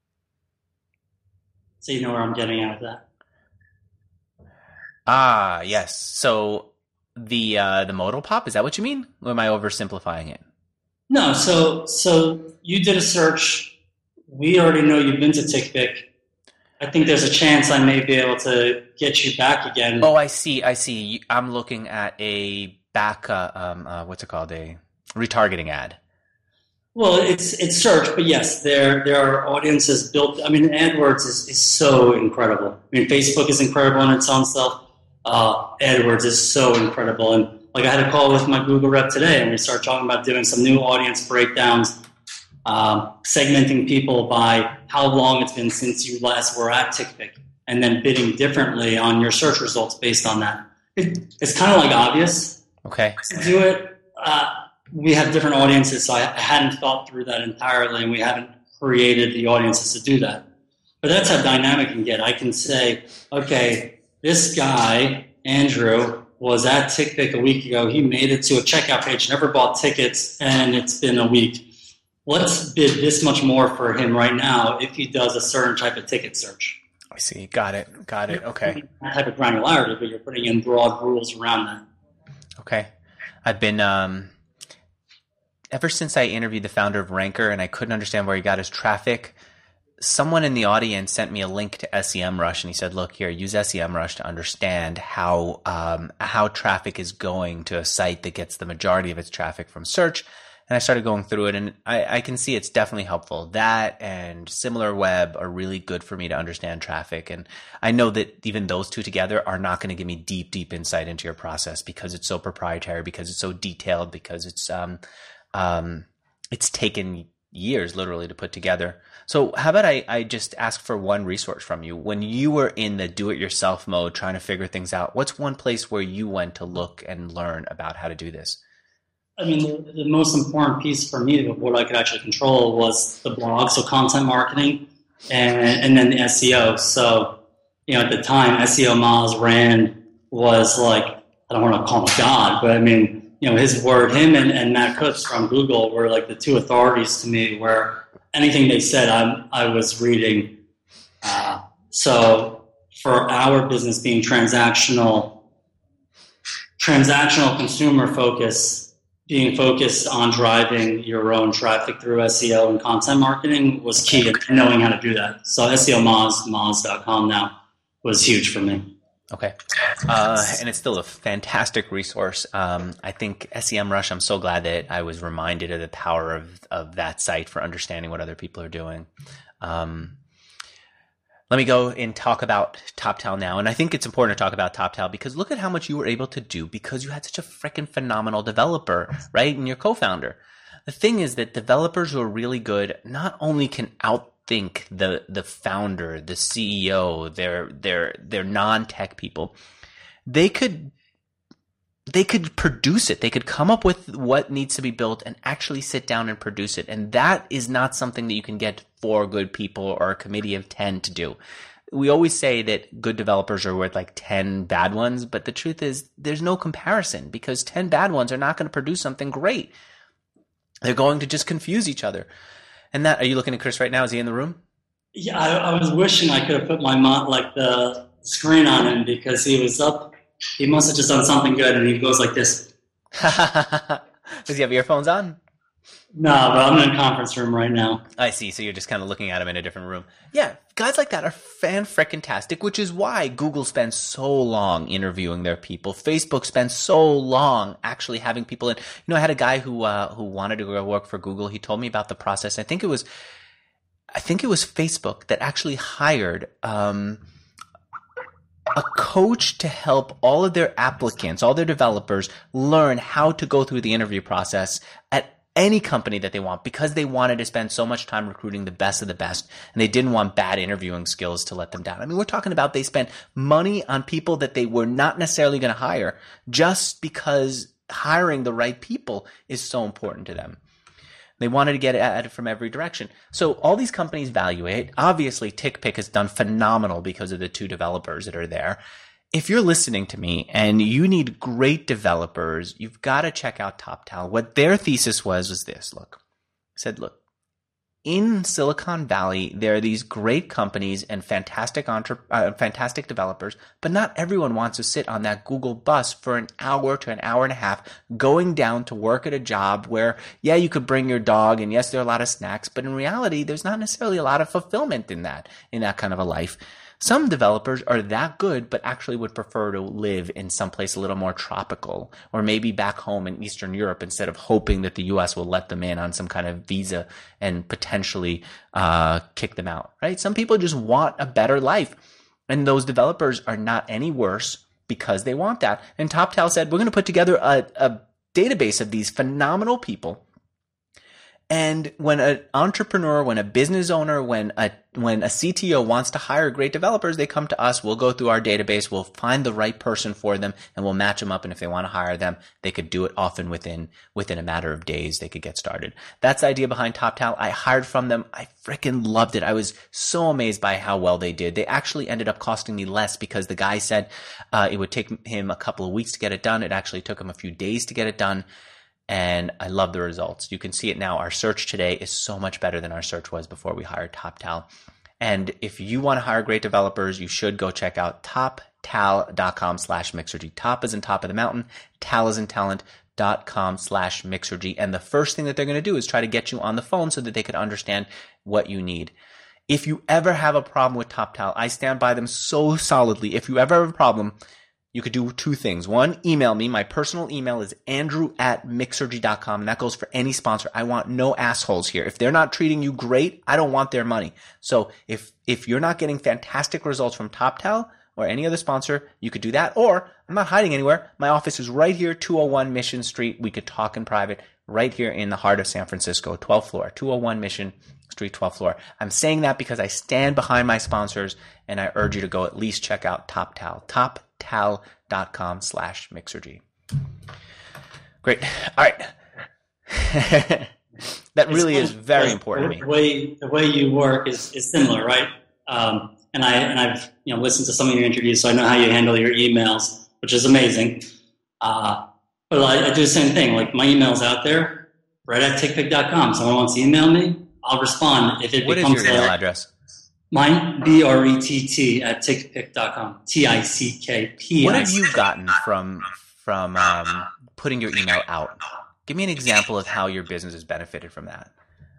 So you know where I'm getting at with that. Ah, yes. So the uh, the modal pop, is that what you mean? Or am I oversimplifying it? No, so so you did a search. We already know you've been to TickPick. I think there's a chance I may be able to get you back again. Oh, I see. I see. I'm looking at a back, uh, um, uh, what's it called, a retargeting ad. Well, it's it's search, but yes, there there are audiences built. I mean, AdWords is, is so incredible. I mean, Facebook is incredible in its own self. Uh, AdWords is so incredible. And like I had a call with my Google rep today, and we started talking about doing some new audience breakdowns, um, segmenting people by how long it's been since you last were at TickPick. and then bidding differently on your search results based on that. It, it's kind of like obvious. Okay. To do it, uh, we have different audiences, so I hadn't thought through that entirely, and we haven't created the audiences to do that. But that's how dynamic it can get. I can say, okay, this guy, Andrew, was at TickPick a week ago. He made it to a checkout page, never bought tickets, and it's been a week. Let's bid this much more for him right now if he does a certain type of ticket search. I see. Got it. Got it. Okay. That type of granularity, but you're putting in broad rules around that. Okay. I've been, um, ever since I interviewed the founder of Ranker and I couldn't understand where he got his traffic, someone in the audience sent me a link to SEMrush and he said, look here, use SEMrush to understand how, um, how traffic is going to a site that gets the majority of its traffic from search. And I started going through it, and I, I can see it's definitely helpful. That and SimilarWeb are really good for me to understand traffic. And I know that even those two together are not going to give me deep, deep insight into your process because it's so proprietary, because it's so detailed, because it's um, um, it's taken years literally to put together. So how about I, I just ask for one resource from you? When you were in the do-it-yourself mode trying to figure things out, what's one place where you went to look and learn about how to do this? I mean, the, the most important piece for me of what I could actually control was the blog, so content marketing, and and then the S E O. So, you know, at the time, S E O Moz Rand was like, I don't want to call him a god, but I mean, you know, his word, him and, and Matt Cutts from Google were like the two authorities to me where anything they said, I, I was reading. Uh, so for our business being transactional, transactional consumer focus, being focused on driving your own traffic through S E O and content marketing was key to knowing how to do that. So S E O Moz, Moz dot com now, was huge for me. Okay. Uh, and it's still a fantastic resource. Um, I think SEMrush, I'm so glad that I was reminded of the power of, of that site for understanding what other people are doing. Um, Let me go and talk about TopTal now. And I think it's important to talk about TopTal because look at how much you were able to do because you had such a freaking phenomenal developer, right? And your co-founder. The thing is that developers who are really good not only can outthink the the founder, the C E O, their their their non-tech people, they could they could produce it. They could come up with what needs to be built and actually sit down and produce it. And that is not something that you can get four good people or a committee of ten to do. We always say that good developers are worth like ten bad ones, but the truth is there's no comparison because ten bad ones are not going to produce something great. They're going to just confuse each other. And that, are you looking at Chris right now? Is he in the room? Yeah, I, I was wishing I could have put my mo- like the screen on him because he was up. He must have just done something good, and he goes like this. Does he have earphones on? No, but I'm in a conference room right now. I see. So you're just kind of looking at him in a different room. Yeah, guys like that are fan-frickin-tastic, which is why Google spends so long interviewing their people. Facebook spends so long actually having people in. You know, I had a guy who uh, who wanted to go work for Google. He told me about the process. I think it was, I think it was Facebook that actually hired um, a coach to help all of their applicants, all their developers, learn how to go through the interview process at any company that they want because they wanted to spend so much time recruiting the best of the best and they didn't want bad interviewing skills to let them down. I mean, we're talking about they spent money on people that they were not necessarily going to hire just because hiring the right people is so important to them. They wanted to get at it from every direction. So all these companies value it. Obviously, TickPick has done phenomenal because of the two developers that are there. If you're listening to me and you need great developers, you've got to check out TopTal. What their thesis was was this. Look, said, look, in Silicon Valley, there are these great companies and fantastic entre- uh, fantastic developers, but not everyone wants to sit on that Google bus for an hour to an hour and a half going down to work at a job where, yeah, you could bring your dog and yes, there are a lot of snacks, but in reality, there's not necessarily a lot of fulfillment in that, in that kind of a life. Some developers are that good, but actually would prefer to live in someplace a little more tropical or maybe back home in Eastern Europe instead of hoping that the U S will let them in on some kind of visa and potentially uh, kick them out, right? Some people just want a better life, and those developers are not any worse because they want that. And TopTal said, we're going to put together a, a database of these phenomenal people, And when an entrepreneur, when a business owner, when a when a C T O wants to hire great developers, they come to us. We'll go through our database. We'll find the right person for them, and we'll match them up. And if they want to hire them, they could do it often within within a matter of days. They could get started. That's the idea behind TopTal. I hired from them. I freaking loved it. I was so amazed by how well they did. They actually ended up costing me less because the guy said uh, it would take him a couple of weeks to get it done. It actually took him a few days to get it done. And I love the results. You can see it now. Our search today is so much better than our search was before we hired TopTal. And if you want to hire great developers, you should go check out toptal.com slash Mixergy. Top is in top of the mountain. Tal is in talent. Dot com slash Mixergy. And the first thing that they're going to do is try to get you on the phone so that they can understand what you need. If you ever have a problem with TopTal, I stand by them so solidly. If you ever have a problem, you could do two things. One, email me. My personal email is andrew at mixergy dot com, and that goes for any sponsor. I want no assholes here. If they're not treating you great, I don't want their money. So if if you're not getting fantastic results from TopTal or any other sponsor, you could do that. Or I'm not hiding anywhere. My office is right here, two oh one Mission Street. We could talk in private right here in the heart of San Francisco, twelfth floor, two oh one Mission Street, twelfth floor. I'm saying that because I stand behind my sponsors, and I urge you to go at least check out TopTal. Top tal.com slash Mixergy. Great. All right. That really is very important to me. The way, the way you work is, is similar, right? Um, and I and I've you know listened to some of your interviews, so I know how you handle your emails, which is amazing. Uh, but I, I do the same thing. Like my email's out there, right at tickpick dot com. Someone wants to email me, I'll respond. If it what becomes is your email a, address? Mine, B R E T T at tickpick dot com. T I C K P. What have you gotten from from um, putting your email out? Give me an example of how your business has benefited from that.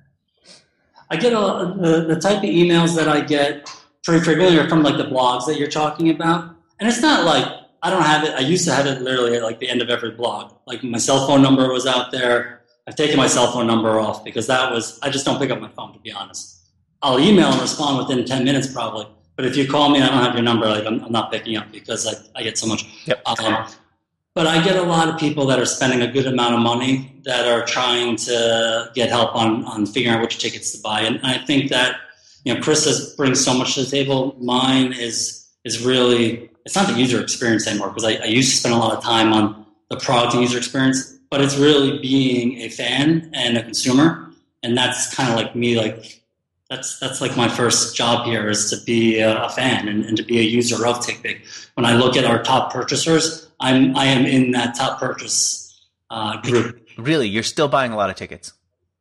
I get a, the, the type of emails that I get pretty frequently are from like the blogs that you're talking about. And it's not like, I don't have it, I used to have it literally at like the end of every blog. Like my cell phone number was out there. I've taken my cell phone number off because that was, I just don't pick up my phone, to be honest. I'll email and respond within ten minutes probably. But if you call me and I don't have your number, like I'm, I'm not picking up because I, I get so much. Yep. Um, but I get a lot of people that are spending a good amount of money that are trying to get help on, on figuring out which tickets to buy. And I think that, you know, Chris has, brings so much to the table. Mine is is really, it's not the user experience anymore because I, I used to spend a lot of time on the product and user experience, but it's really being a fan and a consumer. And that's kind of like me, like, That's that's like my first job here is to be a, a fan and, and to be a user of TickPick. When I look at our top purchasers, I'm I am in that top purchase uh, group. Really, you're still buying a lot of tickets.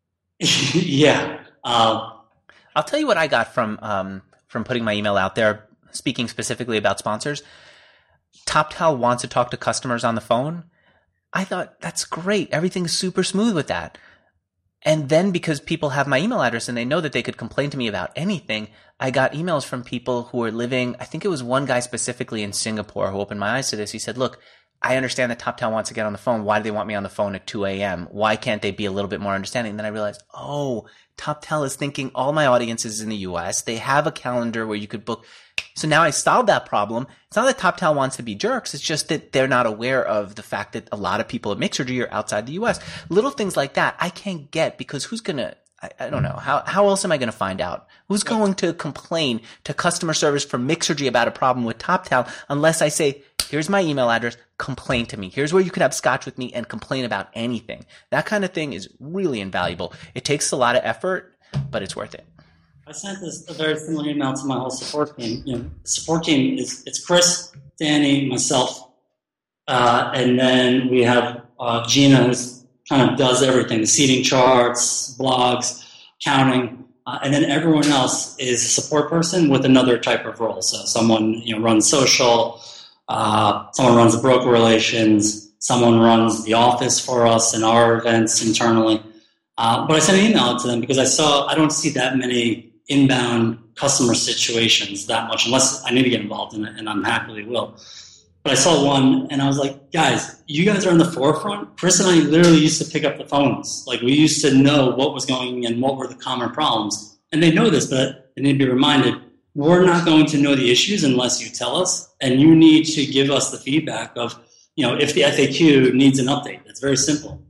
Yeah, uh, I'll tell you what I got from um, from putting my email out there. Speaking specifically about sponsors, TopTal wants to talk to customers on the phone. I thought that's great. Everything's super smooth with that. And then because people have my email address and they know that they could complain to me about anything, I got emails from people who are living, I think it was one guy specifically in Singapore who opened my eyes to this. He said, look, I understand that TopTal wants to get on the phone. Why do they want me on the phone at two a.m.? Why can't they be a little bit more understanding? And then I realized, oh, TopTal is thinking all my audience is in the U S. They have a calendar where you could book. So now I solved that problem. It's not that TopTal wants to be jerks. It's just that they're not aware of the fact that a lot of people at Mixergy are outside the U S. Little things like that I can't get because who's going to, I, I don't know. How how else am I going to find out? Who's going to complain to customer service from Mixergy about a problem with TopTal unless I say, here's my email address, complain to me. Here's where you can have scotch with me and complain about anything. That kind of thing is really invaluable. It takes a lot of effort, but it's worth it. I sent this a very similar email to my whole support team. You know, the support team is it's Chris, Danny, myself, uh, and then we have uh, Gina, who's kind of does everything: the seating charts, blogs, counting, uh, and then everyone else is a support person with another type of role. So someone you know runs social, uh, someone runs the broker relations, someone runs the office for us and our events internally. Uh, but I sent an email out to them because I saw I don't see that many inbound customer situations that much unless I need to get involved in it, and I'm happily will. But I saw one and I was like, guys, you guys are in the forefront. Chris and I literally used to pick up the phones. Like we used to know what was going and what were the common problems. And they know this, but they need to be reminded, we're not going to know the issues unless you tell us, and you need to give us the feedback of, you know, if the F A Q needs an update. That's very simple.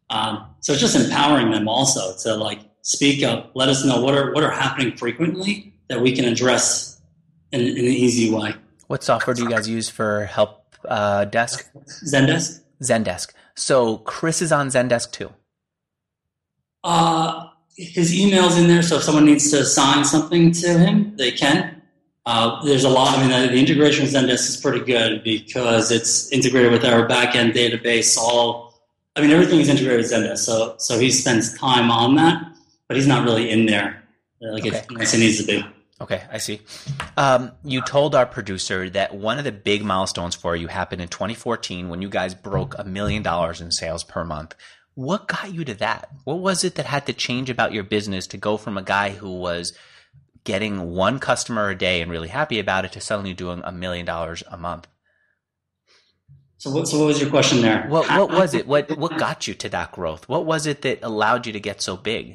Um, so it's just empowering them also to like speak up, let us know what are what are happening frequently that we can address in, in an easy way. What software do you guys use for help uh, desk? Zendesk. Zendesk. So Chris is on Zendesk too. Uh, his email's in there, so if someone needs to assign something to him, they can. Uh, there's a lot. I mean, the, the integration with Zendesk is pretty good because it's integrated with our backend database. All, I mean, everything is integrated with Zendesk. So, so he spends time on that, but he's not really in there like okay. it, it needs to be. Okay, I see. Um, you told our producer that one of the big milestones for you happened in twenty fourteen when you guys broke a million dollars in sales per month. What got you to that? What was it that had to change about your business to go from a guy who was getting one customer a day and really happy about it to suddenly doing a million dollars a month? So what, so what was your question there? What, what was it? What, what got you to that growth? What was it that allowed you to get so big?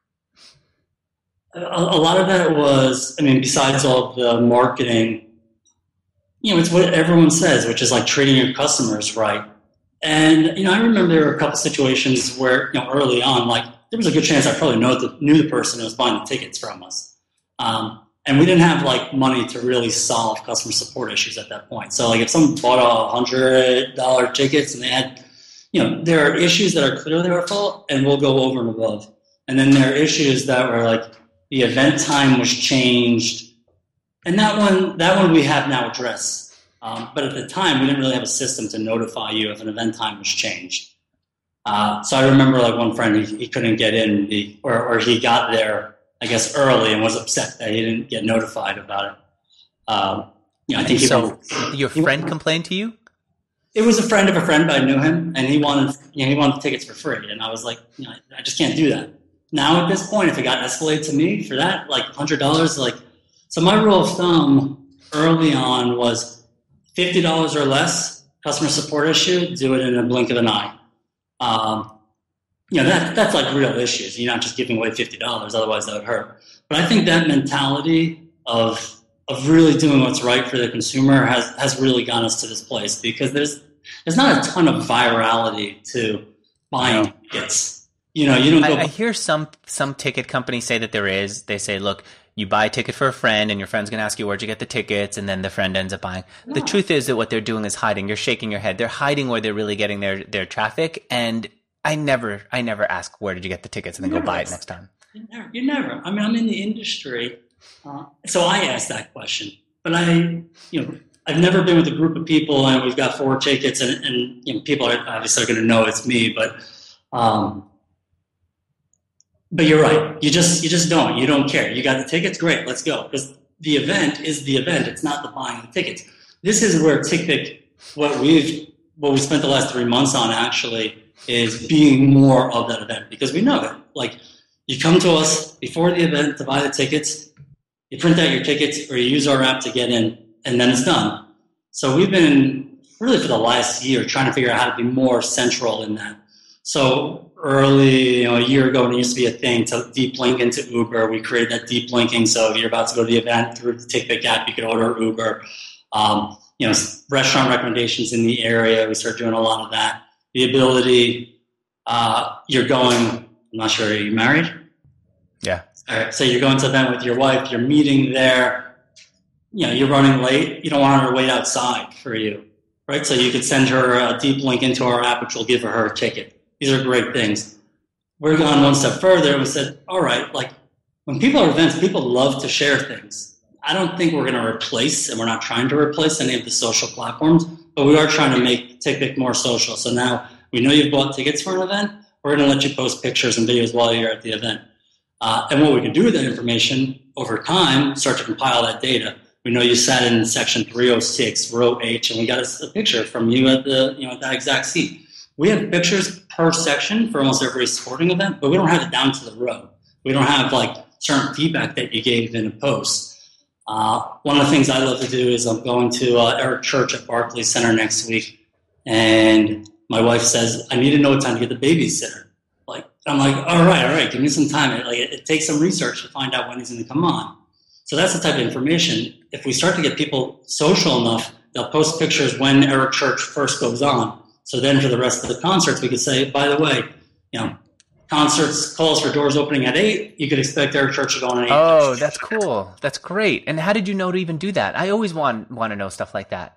A, a lot of that was, I mean, besides all of the marketing, you know, it's what everyone says, which is like treating your customers right. And, you know, I remember there were a couple situations where, you know, early on, like there was a good chance I probably know the, knew the person who was buying the tickets from us. Um, and we didn't have like money to really solve customer support issues at that point. So like if someone bought a hundred dollar tickets and they had, you know, there are issues that are clearly our fault and we'll go over and above. And then there are issues that were like the event time was changed. And that one, that one we have now addressed. Um, but at the time, we didn't really have a system to notify you if an event time was changed. Uh, so I remember like one friend, he, he couldn't get in, he, or, or he got there, I guess, early and was upset that he didn't get notified about it. Um, you know, I think he so wanted, your friend he, complained to you? It was a friend of a friend, but I knew him, and he wanted, you know, he wanted tickets for free, and I was like, you know, I just can't do that. Now at this point, if it got escalated to me for that, like one hundred dollars, like, so my rule of thumb early on was fifty dollars or less, customer support issue, do it in a blink of an eye. Um, you know, that, that's like real issues. You're not just giving away fifty dollars, otherwise that would hurt. But I think that mentality of of really doing what's right for the consumer has, has really gotten us to this place, because there's there's not a ton of virality to buying tickets. You know, you don't go. I, I hear some some ticket companies say that there is. They say, look, you buy a ticket for a friend and your friend's going to ask you where'd you get the tickets, and then the friend ends up buying. No. The truth is that what they're doing is hiding. You're shaking your head. They're hiding where they're really getting their, their traffic. And I never I never ask where did you get the tickets and then go buy it next time. You never. You never. I mean, I'm in the industry, uh, so I ask that question. But I, you know, I've never been with a group of people and we've got four tickets, and, and you know, people are obviously going to know it's me, but. Um, But you're right. You just you just don't. You don't care. You got the tickets? Great, let's go. Because the event is the event. It's not the buying of the tickets. This is where TickPick, what we've what we spent the last three months on actually is being more of that event, because we know it. Like, you come to us before the event to buy the tickets, you print out your tickets, or you use our app to get in, and then it's done. So we've been really for the last year trying to figure out how to be more central in that. So early, you know, a year ago, when it used to be a thing to deep link into Uber, we created that deep linking. So if you're about to go to the event through the TickPick app, you could order Uber. Um, you know, restaurant recommendations in the area, we started doing a lot of that. The ability, uh, you're going, I'm not sure, are you married? Yeah. All right. So you're going to the event with your wife, you're meeting there, you know, you're running late. You don't want her to wait outside for you, right? So you could send her a deep link into our app, which will give her her ticket. These are great things. We're going one step further and we said, all right, like when people are at events, people love to share things. I don't think we're going to replace, and we're not trying to replace any of the social platforms, but we are trying to make TickPick more social. So now we know you've bought tickets for an event. We're going to let you post pictures and videos while you're at the event. Uh, and what we can do with that information over time, start to compile that data. We know you sat in section three oh six, row H, and we got a, a picture from you at the, you know, at that exact seat. We have pictures per section for almost every sporting event, but we don't have it down to the row. We don't have like certain feedback that you gave in a post. Uh, one of the things I love to do is I'm going to uh, Eric Church at Barclays Center next week, and my wife says, I need to know what time to get the babysitter. Like, I'm like, all right, all right, give me some time. It, like, it, it takes some research to find out when he's going to come on. So that's the type of information. If we start to get people social enough, they'll post pictures when Eric Church first goes on. So then for the rest of the concerts, we could say, by the way, you know, concerts calls for doors opening at eight. You could expect Eric Church to go on at eight. Oh, that's cool. That's great. And how did you know to even do that? I always want want to know stuff like that.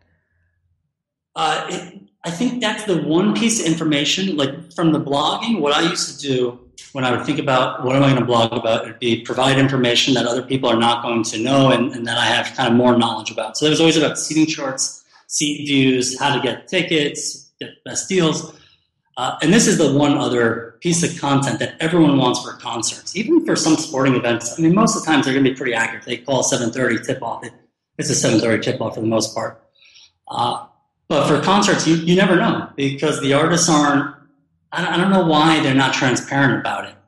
Uh, it, I think that's the one piece of information, like from the blogging. What I used to do when I would think about what am I going to blog about, it would be provide information that other people are not going to know and, and that I have kind of more knowledge about. So it was always about seating charts, seat views, how to get tickets, get best deals. Uh, and this is the one other piece of content that everyone wants for concerts, even for some sporting events. I mean, most of the times they're going to be pretty accurate. They call seven thirty tip-off. It, it's a seven thirty tip-off for the most part. Uh, but for concerts, you, you never know because the artists aren't, I don't know why they're not transparent about it.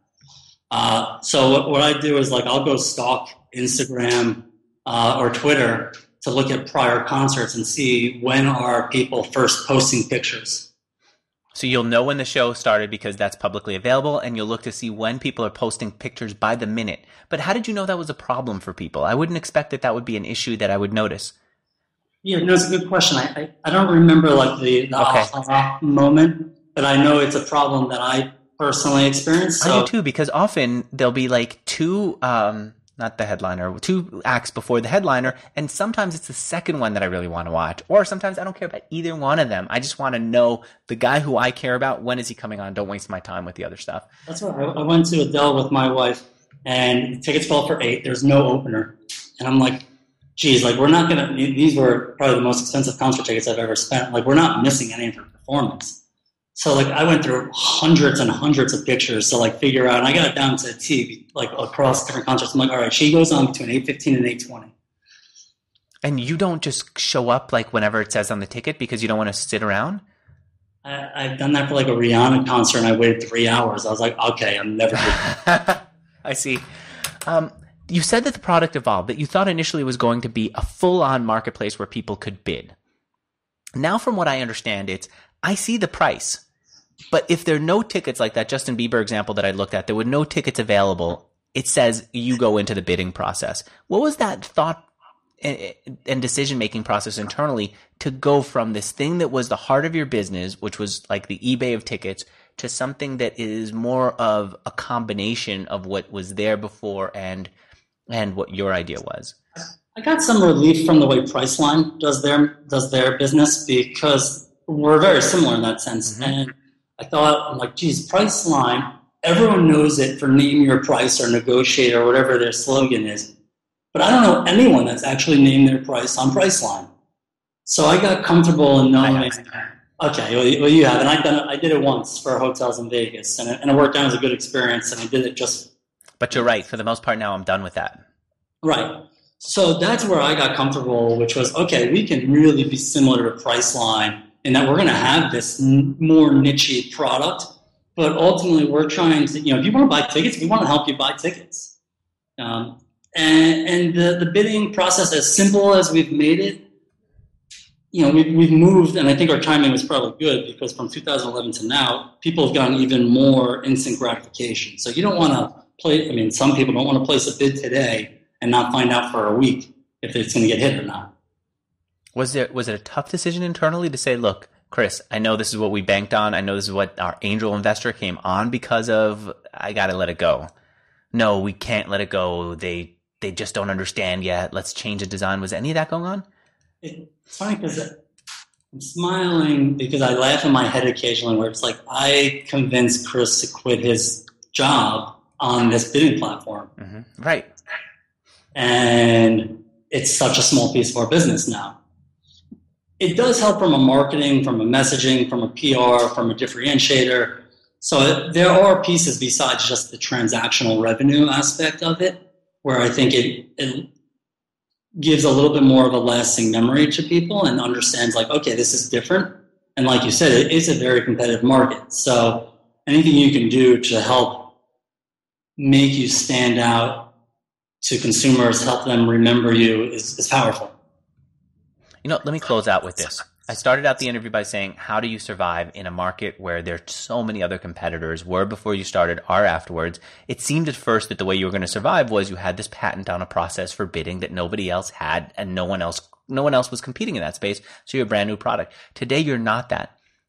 Uh, so what, what I do is like I'll go stalk Instagram uh, or Twitter to look at prior concerts and see when are people first posting pictures. So you'll know when the show started because that's publicly available, and you'll look to see when people are posting pictures by the minute. But how did you know that was a problem for people? I wouldn't expect that that would be an issue that I would notice. Yeah, no, it's a good question. I I, I don't remember like the, the okay. aha moment. But I know it's a problem that I personally experienced. So. I do too, because often there'll be like two, um, not the headliner, two acts before the headliner, and sometimes it's the second one that I really want to watch, or sometimes I don't care about either one of them. I just want to know the guy who I care about, when is he coming on? Don't waste my time with the other stuff. That's right. I went to Adele with my wife, and the tickets fell for eight. There's no opener. And I'm like, geez, like we're not going to, these were probably the most expensive concert tickets I've ever spent. Like we're not missing any of her performance. So like I went through hundreds and hundreds of pictures to like figure out, and I got it down to a T, like across different concerts. I'm like, all right, she goes on between eight fifteen and eight twenty. And you don't just show up like whenever it says on the ticket because you don't want to sit around? I, I've done that for like a Rihanna concert, and I waited three hours. I was like, okay, I'm never doing I see. Um, you said that the product evolved, that you thought initially it was going to be a full-on marketplace where people could bid. Now, from what I understand, it's I see the price. But if there are no tickets like that Justin Bieber example that I looked at, there were no tickets available. It says you go into the bidding process. What was that thought and decision-making process internally to go from this thing that was the heart of your business, which was like the eBay of tickets, to something that is more of a combination of what was there before and and what your idea was? I got some relief from the way Priceline does their does their business because we're very similar in that sense. Mm-hmm. And I thought, I'm like, geez, Priceline, everyone knows it for name your price or negotiate or whatever their slogan is. But I don't know anyone that's actually named their price on Priceline. So I got comfortable in knowing, okay, well, you have. And I done it, I did it once for hotels in Vegas, and it, and it worked out as a good experience, and I did it just. But you're right. For the most part now, I'm done with that. Right. So that's where I got comfortable, which was, okay, we can really be similar to Priceline in that we're going to have this n- more niche product, but ultimately we're trying to, you know, if you want to buy tickets, we want to help you buy tickets. Um, and and the, the bidding process, as simple as we've made it, you know, we've, we've moved, and I think our timing was probably good because from two thousand eleven to now, people have gotten even more instant gratification. So you don't want to play, I mean, some people don't want to place a bid today and not find out for a week if it's going to get hit or not. Was there was it a tough decision internally to say, look, Chris, I know this is what we banked on. I know this is what our angel investor came on because of. I got to let it go. No, we can't let it go. They they just don't understand yet. Let's change the design. Was any of that going on? It's funny because I'm smiling because I laugh in my head occasionally where it's like I convinced Chris to quit his job on this bidding platform. Mm-hmm. Right. And it's such a small piece of our business now. It does help from a marketing, from a messaging, from a P R, from a differentiator. So it, there are pieces besides just the transactional revenue aspect of it, where I think it, it gives a little bit more of a lasting memory to people and understands like, okay, this is different. And like you said, it is a very competitive market. So anything you can do to help make you stand out to consumers, help them remember you is, is powerful. You know, let me close out with this. I started out the interview by saying, how do you survive in a market where there are so many other competitors, were before you started, are afterwards? It seemed at first that the way you were going to survive was you had this patent on a process for bidding that nobody else had and no one else no one else was competing in that space, so you're a brand new product. Today, you're not that.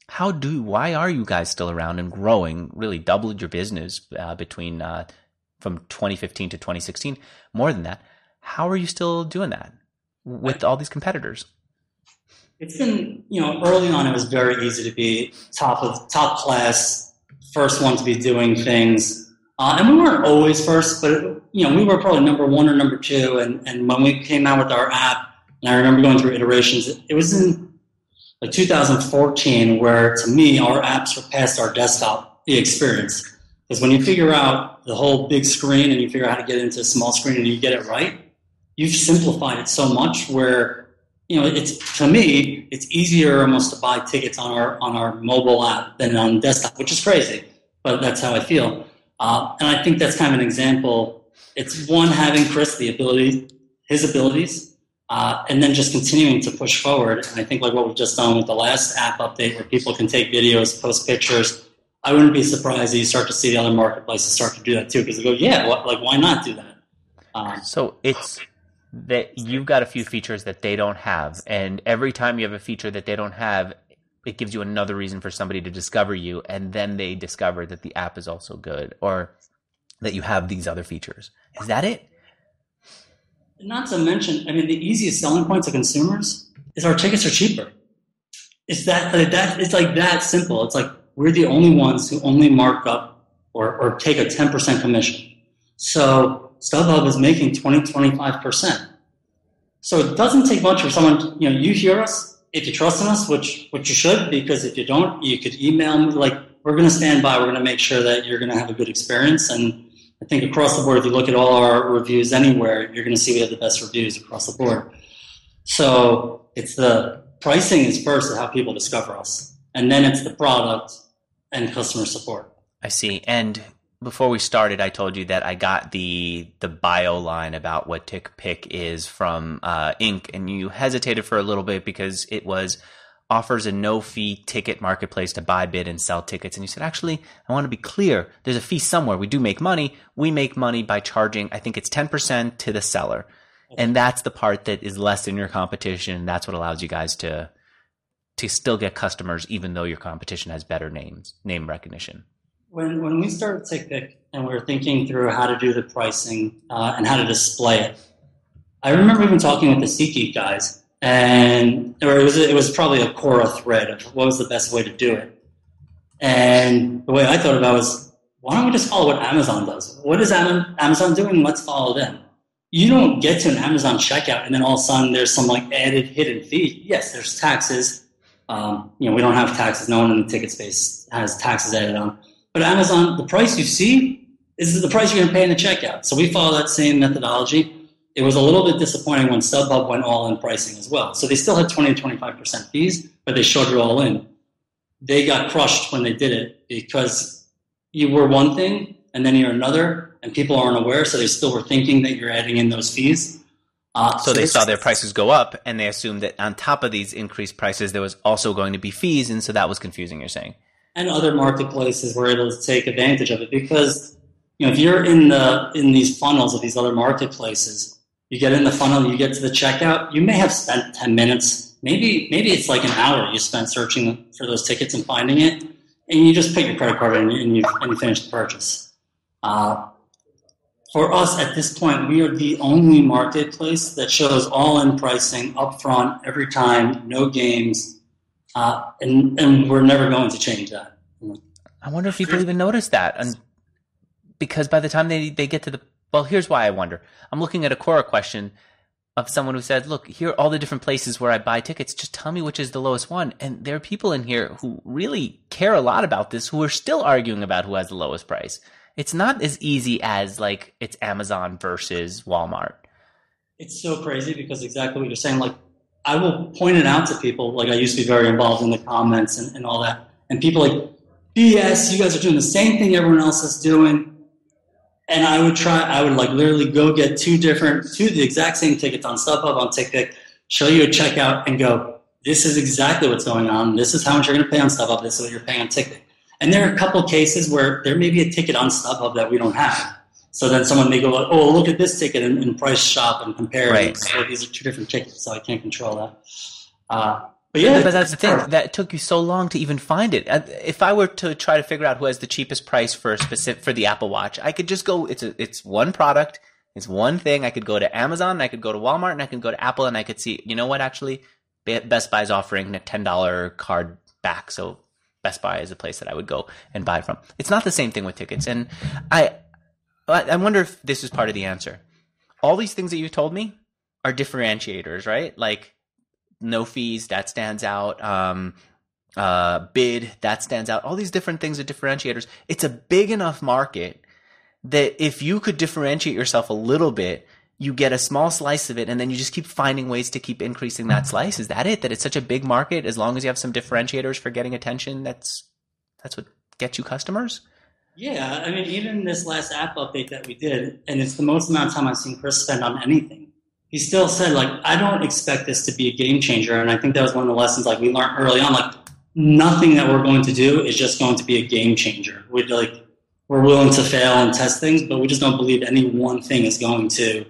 How do, why are you guys still around and growing, really doubled your business uh, between, uh, from twenty fifteen to twenty sixteen, more than that. How are you still doing that with all these competitors? It's been, you know, early on it was very easy to be top of top class, first one to be doing things. Uh, and we weren't always first, but, you know, we were probably number one or number two. And, and when we came out with our app, and I remember going through iterations, it was in like two thousand fourteen where, to me, our app surpassed our desktop experience. Because when you figure out the whole big screen and you figure out how to get into a small screen and you get it right, you've simplified it so much where, you know, it's, to me, it's easier almost to buy tickets on our on our mobile app than on desktop, which is crazy, but that's how I feel. Uh, and I think that's kind of an example. It's one, having Chris, the ability, his abilities, uh, and then just continuing to push forward. And I think like what we've just done with the last app update where people can take videos, post pictures, I wouldn't be surprised that you start to see the other marketplaces start to do that too, because they go, yeah, what, like why not do that? Um, so it's that you've got a few features that they don't have, and every time you have a feature that they don't have, it gives you another reason for somebody to discover you, and then they discover that the app is also good, or that you have these other features. Is that it? Not to mention, I mean, the easiest selling point to consumers is our tickets are cheaper. It's that, that it's like that simple. It's like we're the only ones who only mark up or, or take a ten percent commission. So StubHub is making twenty, twenty-five percent. So it doesn't take much for someone, you know, you hear us, if you trust in us, which which you should, because if you don't, you could email me, like, we're going to stand by, we're going to make sure that you're going to have a good experience. And I think across the board, if you look at all our reviews anywhere, you're going to see we have the best reviews across the board. So it's the pricing is first how people discover us, and then it's the product and customer support. I see. And before we started, I told you that I got the the bio line about what TickPick is from uh, Inc, and you hesitated for a little bit because it was offers a no-fee ticket marketplace to buy, bid, and sell tickets. And you said, actually, I want to be clear. There's a fee somewhere. We do make money. We make money by charging, I think it's ten percent to the seller. Okay. And that's the part that is less than your competition. That's what allows you guys to to still get customers, even though your competition has better names, name recognition. When when we started TickPick and we were thinking through how to do the pricing uh, and how to display it, I remember even talking with the SeatGeek guys, and or it was it was probably a Quora thread of what was the best way to do it. And the way I thought about it was, why don't we just follow what Amazon does? What is Amazon doing? Let's follow them. You don't get to an Amazon checkout and then all of a sudden there's some like added hidden fee. Yes, there's taxes. Um, you know, we don't have taxes. No one in the ticket space has taxes added on. But Amazon, the price you see is the price you're going to pay in the checkout. So we follow that same methodology. It was a little bit disappointing when StubHub went all in pricing as well. So they still had twenty to twenty-five percent fees, but they showed it all in. They got crushed when they did it because you were one thing and then you're another, and people aren't aware, so they still were thinking that you're adding in those fees. Uh, so, so they saw their prices go up, and they assumed that on top of these increased prices, there was also going to be fees, and so that was confusing, you're saying. And other marketplaces were able to take advantage of it because, you know, if you're in the in these funnels of these other marketplaces, you get in the funnel, you get to the checkout, you may have spent ten minutes, maybe maybe it's like an hour you spent searching for those tickets and finding it, and you just put your credit card in and you and you finish the purchase. Uh, for us at this point, we are the only marketplace that shows all-in pricing upfront every time, no games. Uh, and, and we're never going to change that. I wonder if people even notice that. And because by the time they, they get to the, well, here's why I wonder. I'm looking at a Quora question of someone who said, look, here are all the different places where I buy tickets. Just tell me which is the lowest one. And there are people in here who really care a lot about this, who are still arguing about who has the lowest price. It's not as easy as like it's Amazon versus Walmart. It's so crazy because exactly what you're saying, like, I will point it out to people, like I used to be very involved in the comments and, and all that. And people like, B S, you guys are doing the same thing everyone else is doing. And I would try, I would like literally go get two different, two the exact same tickets on StubHub, on TickPick, show you a checkout and go, this is exactly what's going on. This is how much you're going to pay on StubHub. This is what you're paying on TickPick. And there are a couple cases where there may be a ticket on StubHub that we don't have. So then someone may go, oh, look at this ticket and, and price shop and compare. Right. So these are two different tickets, so I can't control that. Uh, But yeah, but that's the thing. That took you so long to even find it. If I were to try to figure out who has the cheapest price for specific for the Apple Watch, I could just go. It's a, it's one product. It's one thing. I could go to Amazon, and I could go to Walmart, and I could go to Apple, and I could see. You know what? Actually, Best Buy is offering a ten dollar card back. So Best Buy is a place that I would go and buy from. It's not the same thing with tickets, and I I wonder if this is part of the answer. All these things that you told me are differentiators, right? Like. No fees, that stands out. Um, uh, bid, that stands out. All these different things are differentiators. It's a big enough market that if you could differentiate yourself a little bit, you get a small slice of it, and then you just keep finding ways to keep increasing that slice. Is that it? That it's such a big market, as long as you have some differentiators for getting attention, that's that's what gets you customers? Yeah, I mean, even this last app update that we did, and it's the most amount of time I've seen Chris spend on anything. He still said, like, I don't expect this to be a game changer. And I think that was one of the lessons, like, we learned early on, like, nothing that we're going to do is just going to be a game changer. We're, like, we're willing to fail and test things, but we just don't believe any one thing is going to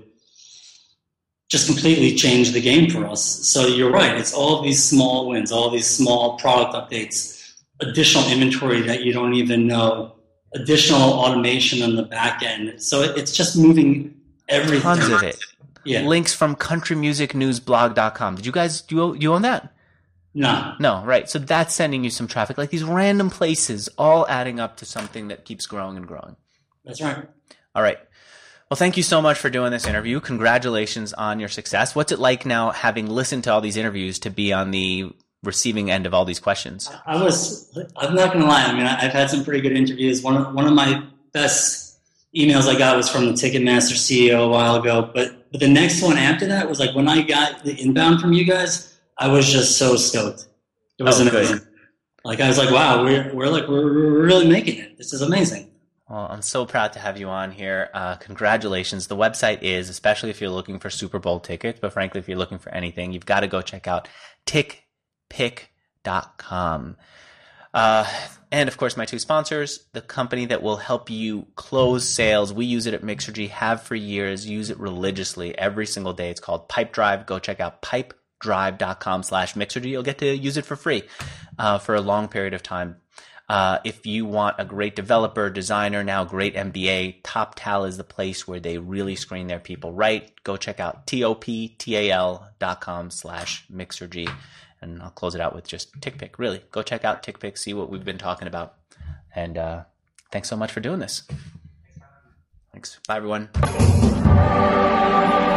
just completely change the game for us. So you're right. It's all of these small wins, all of these small product updates, additional inventory that you don't even know, additional automation on the back end. So it's just moving everything. Tons of it. Yeah. Links from country music news blog dot com. Did you guys, do you, you own that? No. No, right. So that's sending you some traffic. Like these random places all adding up to something that keeps growing and growing. That's right. All right. Well, thank you so much for doing this interview. Congratulations on your success. What's it like now, having listened to all these interviews, to be on the receiving end of all these questions? I was, I'm not going to lie. I mean, I've had some pretty good interviews. One of, one of my best emails I got was from the Ticketmaster C E O a while ago, but But the next one after that was like when I got the inbound from you guys, I was just so stoked. It was oh, amazing. Good. Like I was like, wow, we're we're like we're, we're really making it. This is amazing. Well, I'm so proud to have you on here. Uh, congratulations. The website is, especially if you're looking for Super Bowl tickets, but frankly, if you're looking for anything, you've got to go check out tick pick dot com. Uh, and of course, my two sponsors, the company that will help you close sales. We use it at Mixergy, have for years, use it religiously every single day. It's called Pipedrive. Go check out pipedrive dot com slash Mixergy. You'll get to use it for free uh, for a long period of time. Uh, if you want a great developer, designer, now great M B A, TopTal is the place where they really screen their people right. Go check out toptal dot com slash Mixergy. And I'll close it out with just TickPick. Really, go check out TickPick, see what we've been talking about. And uh, thanks so much for doing this. Thanks. Bye, everyone.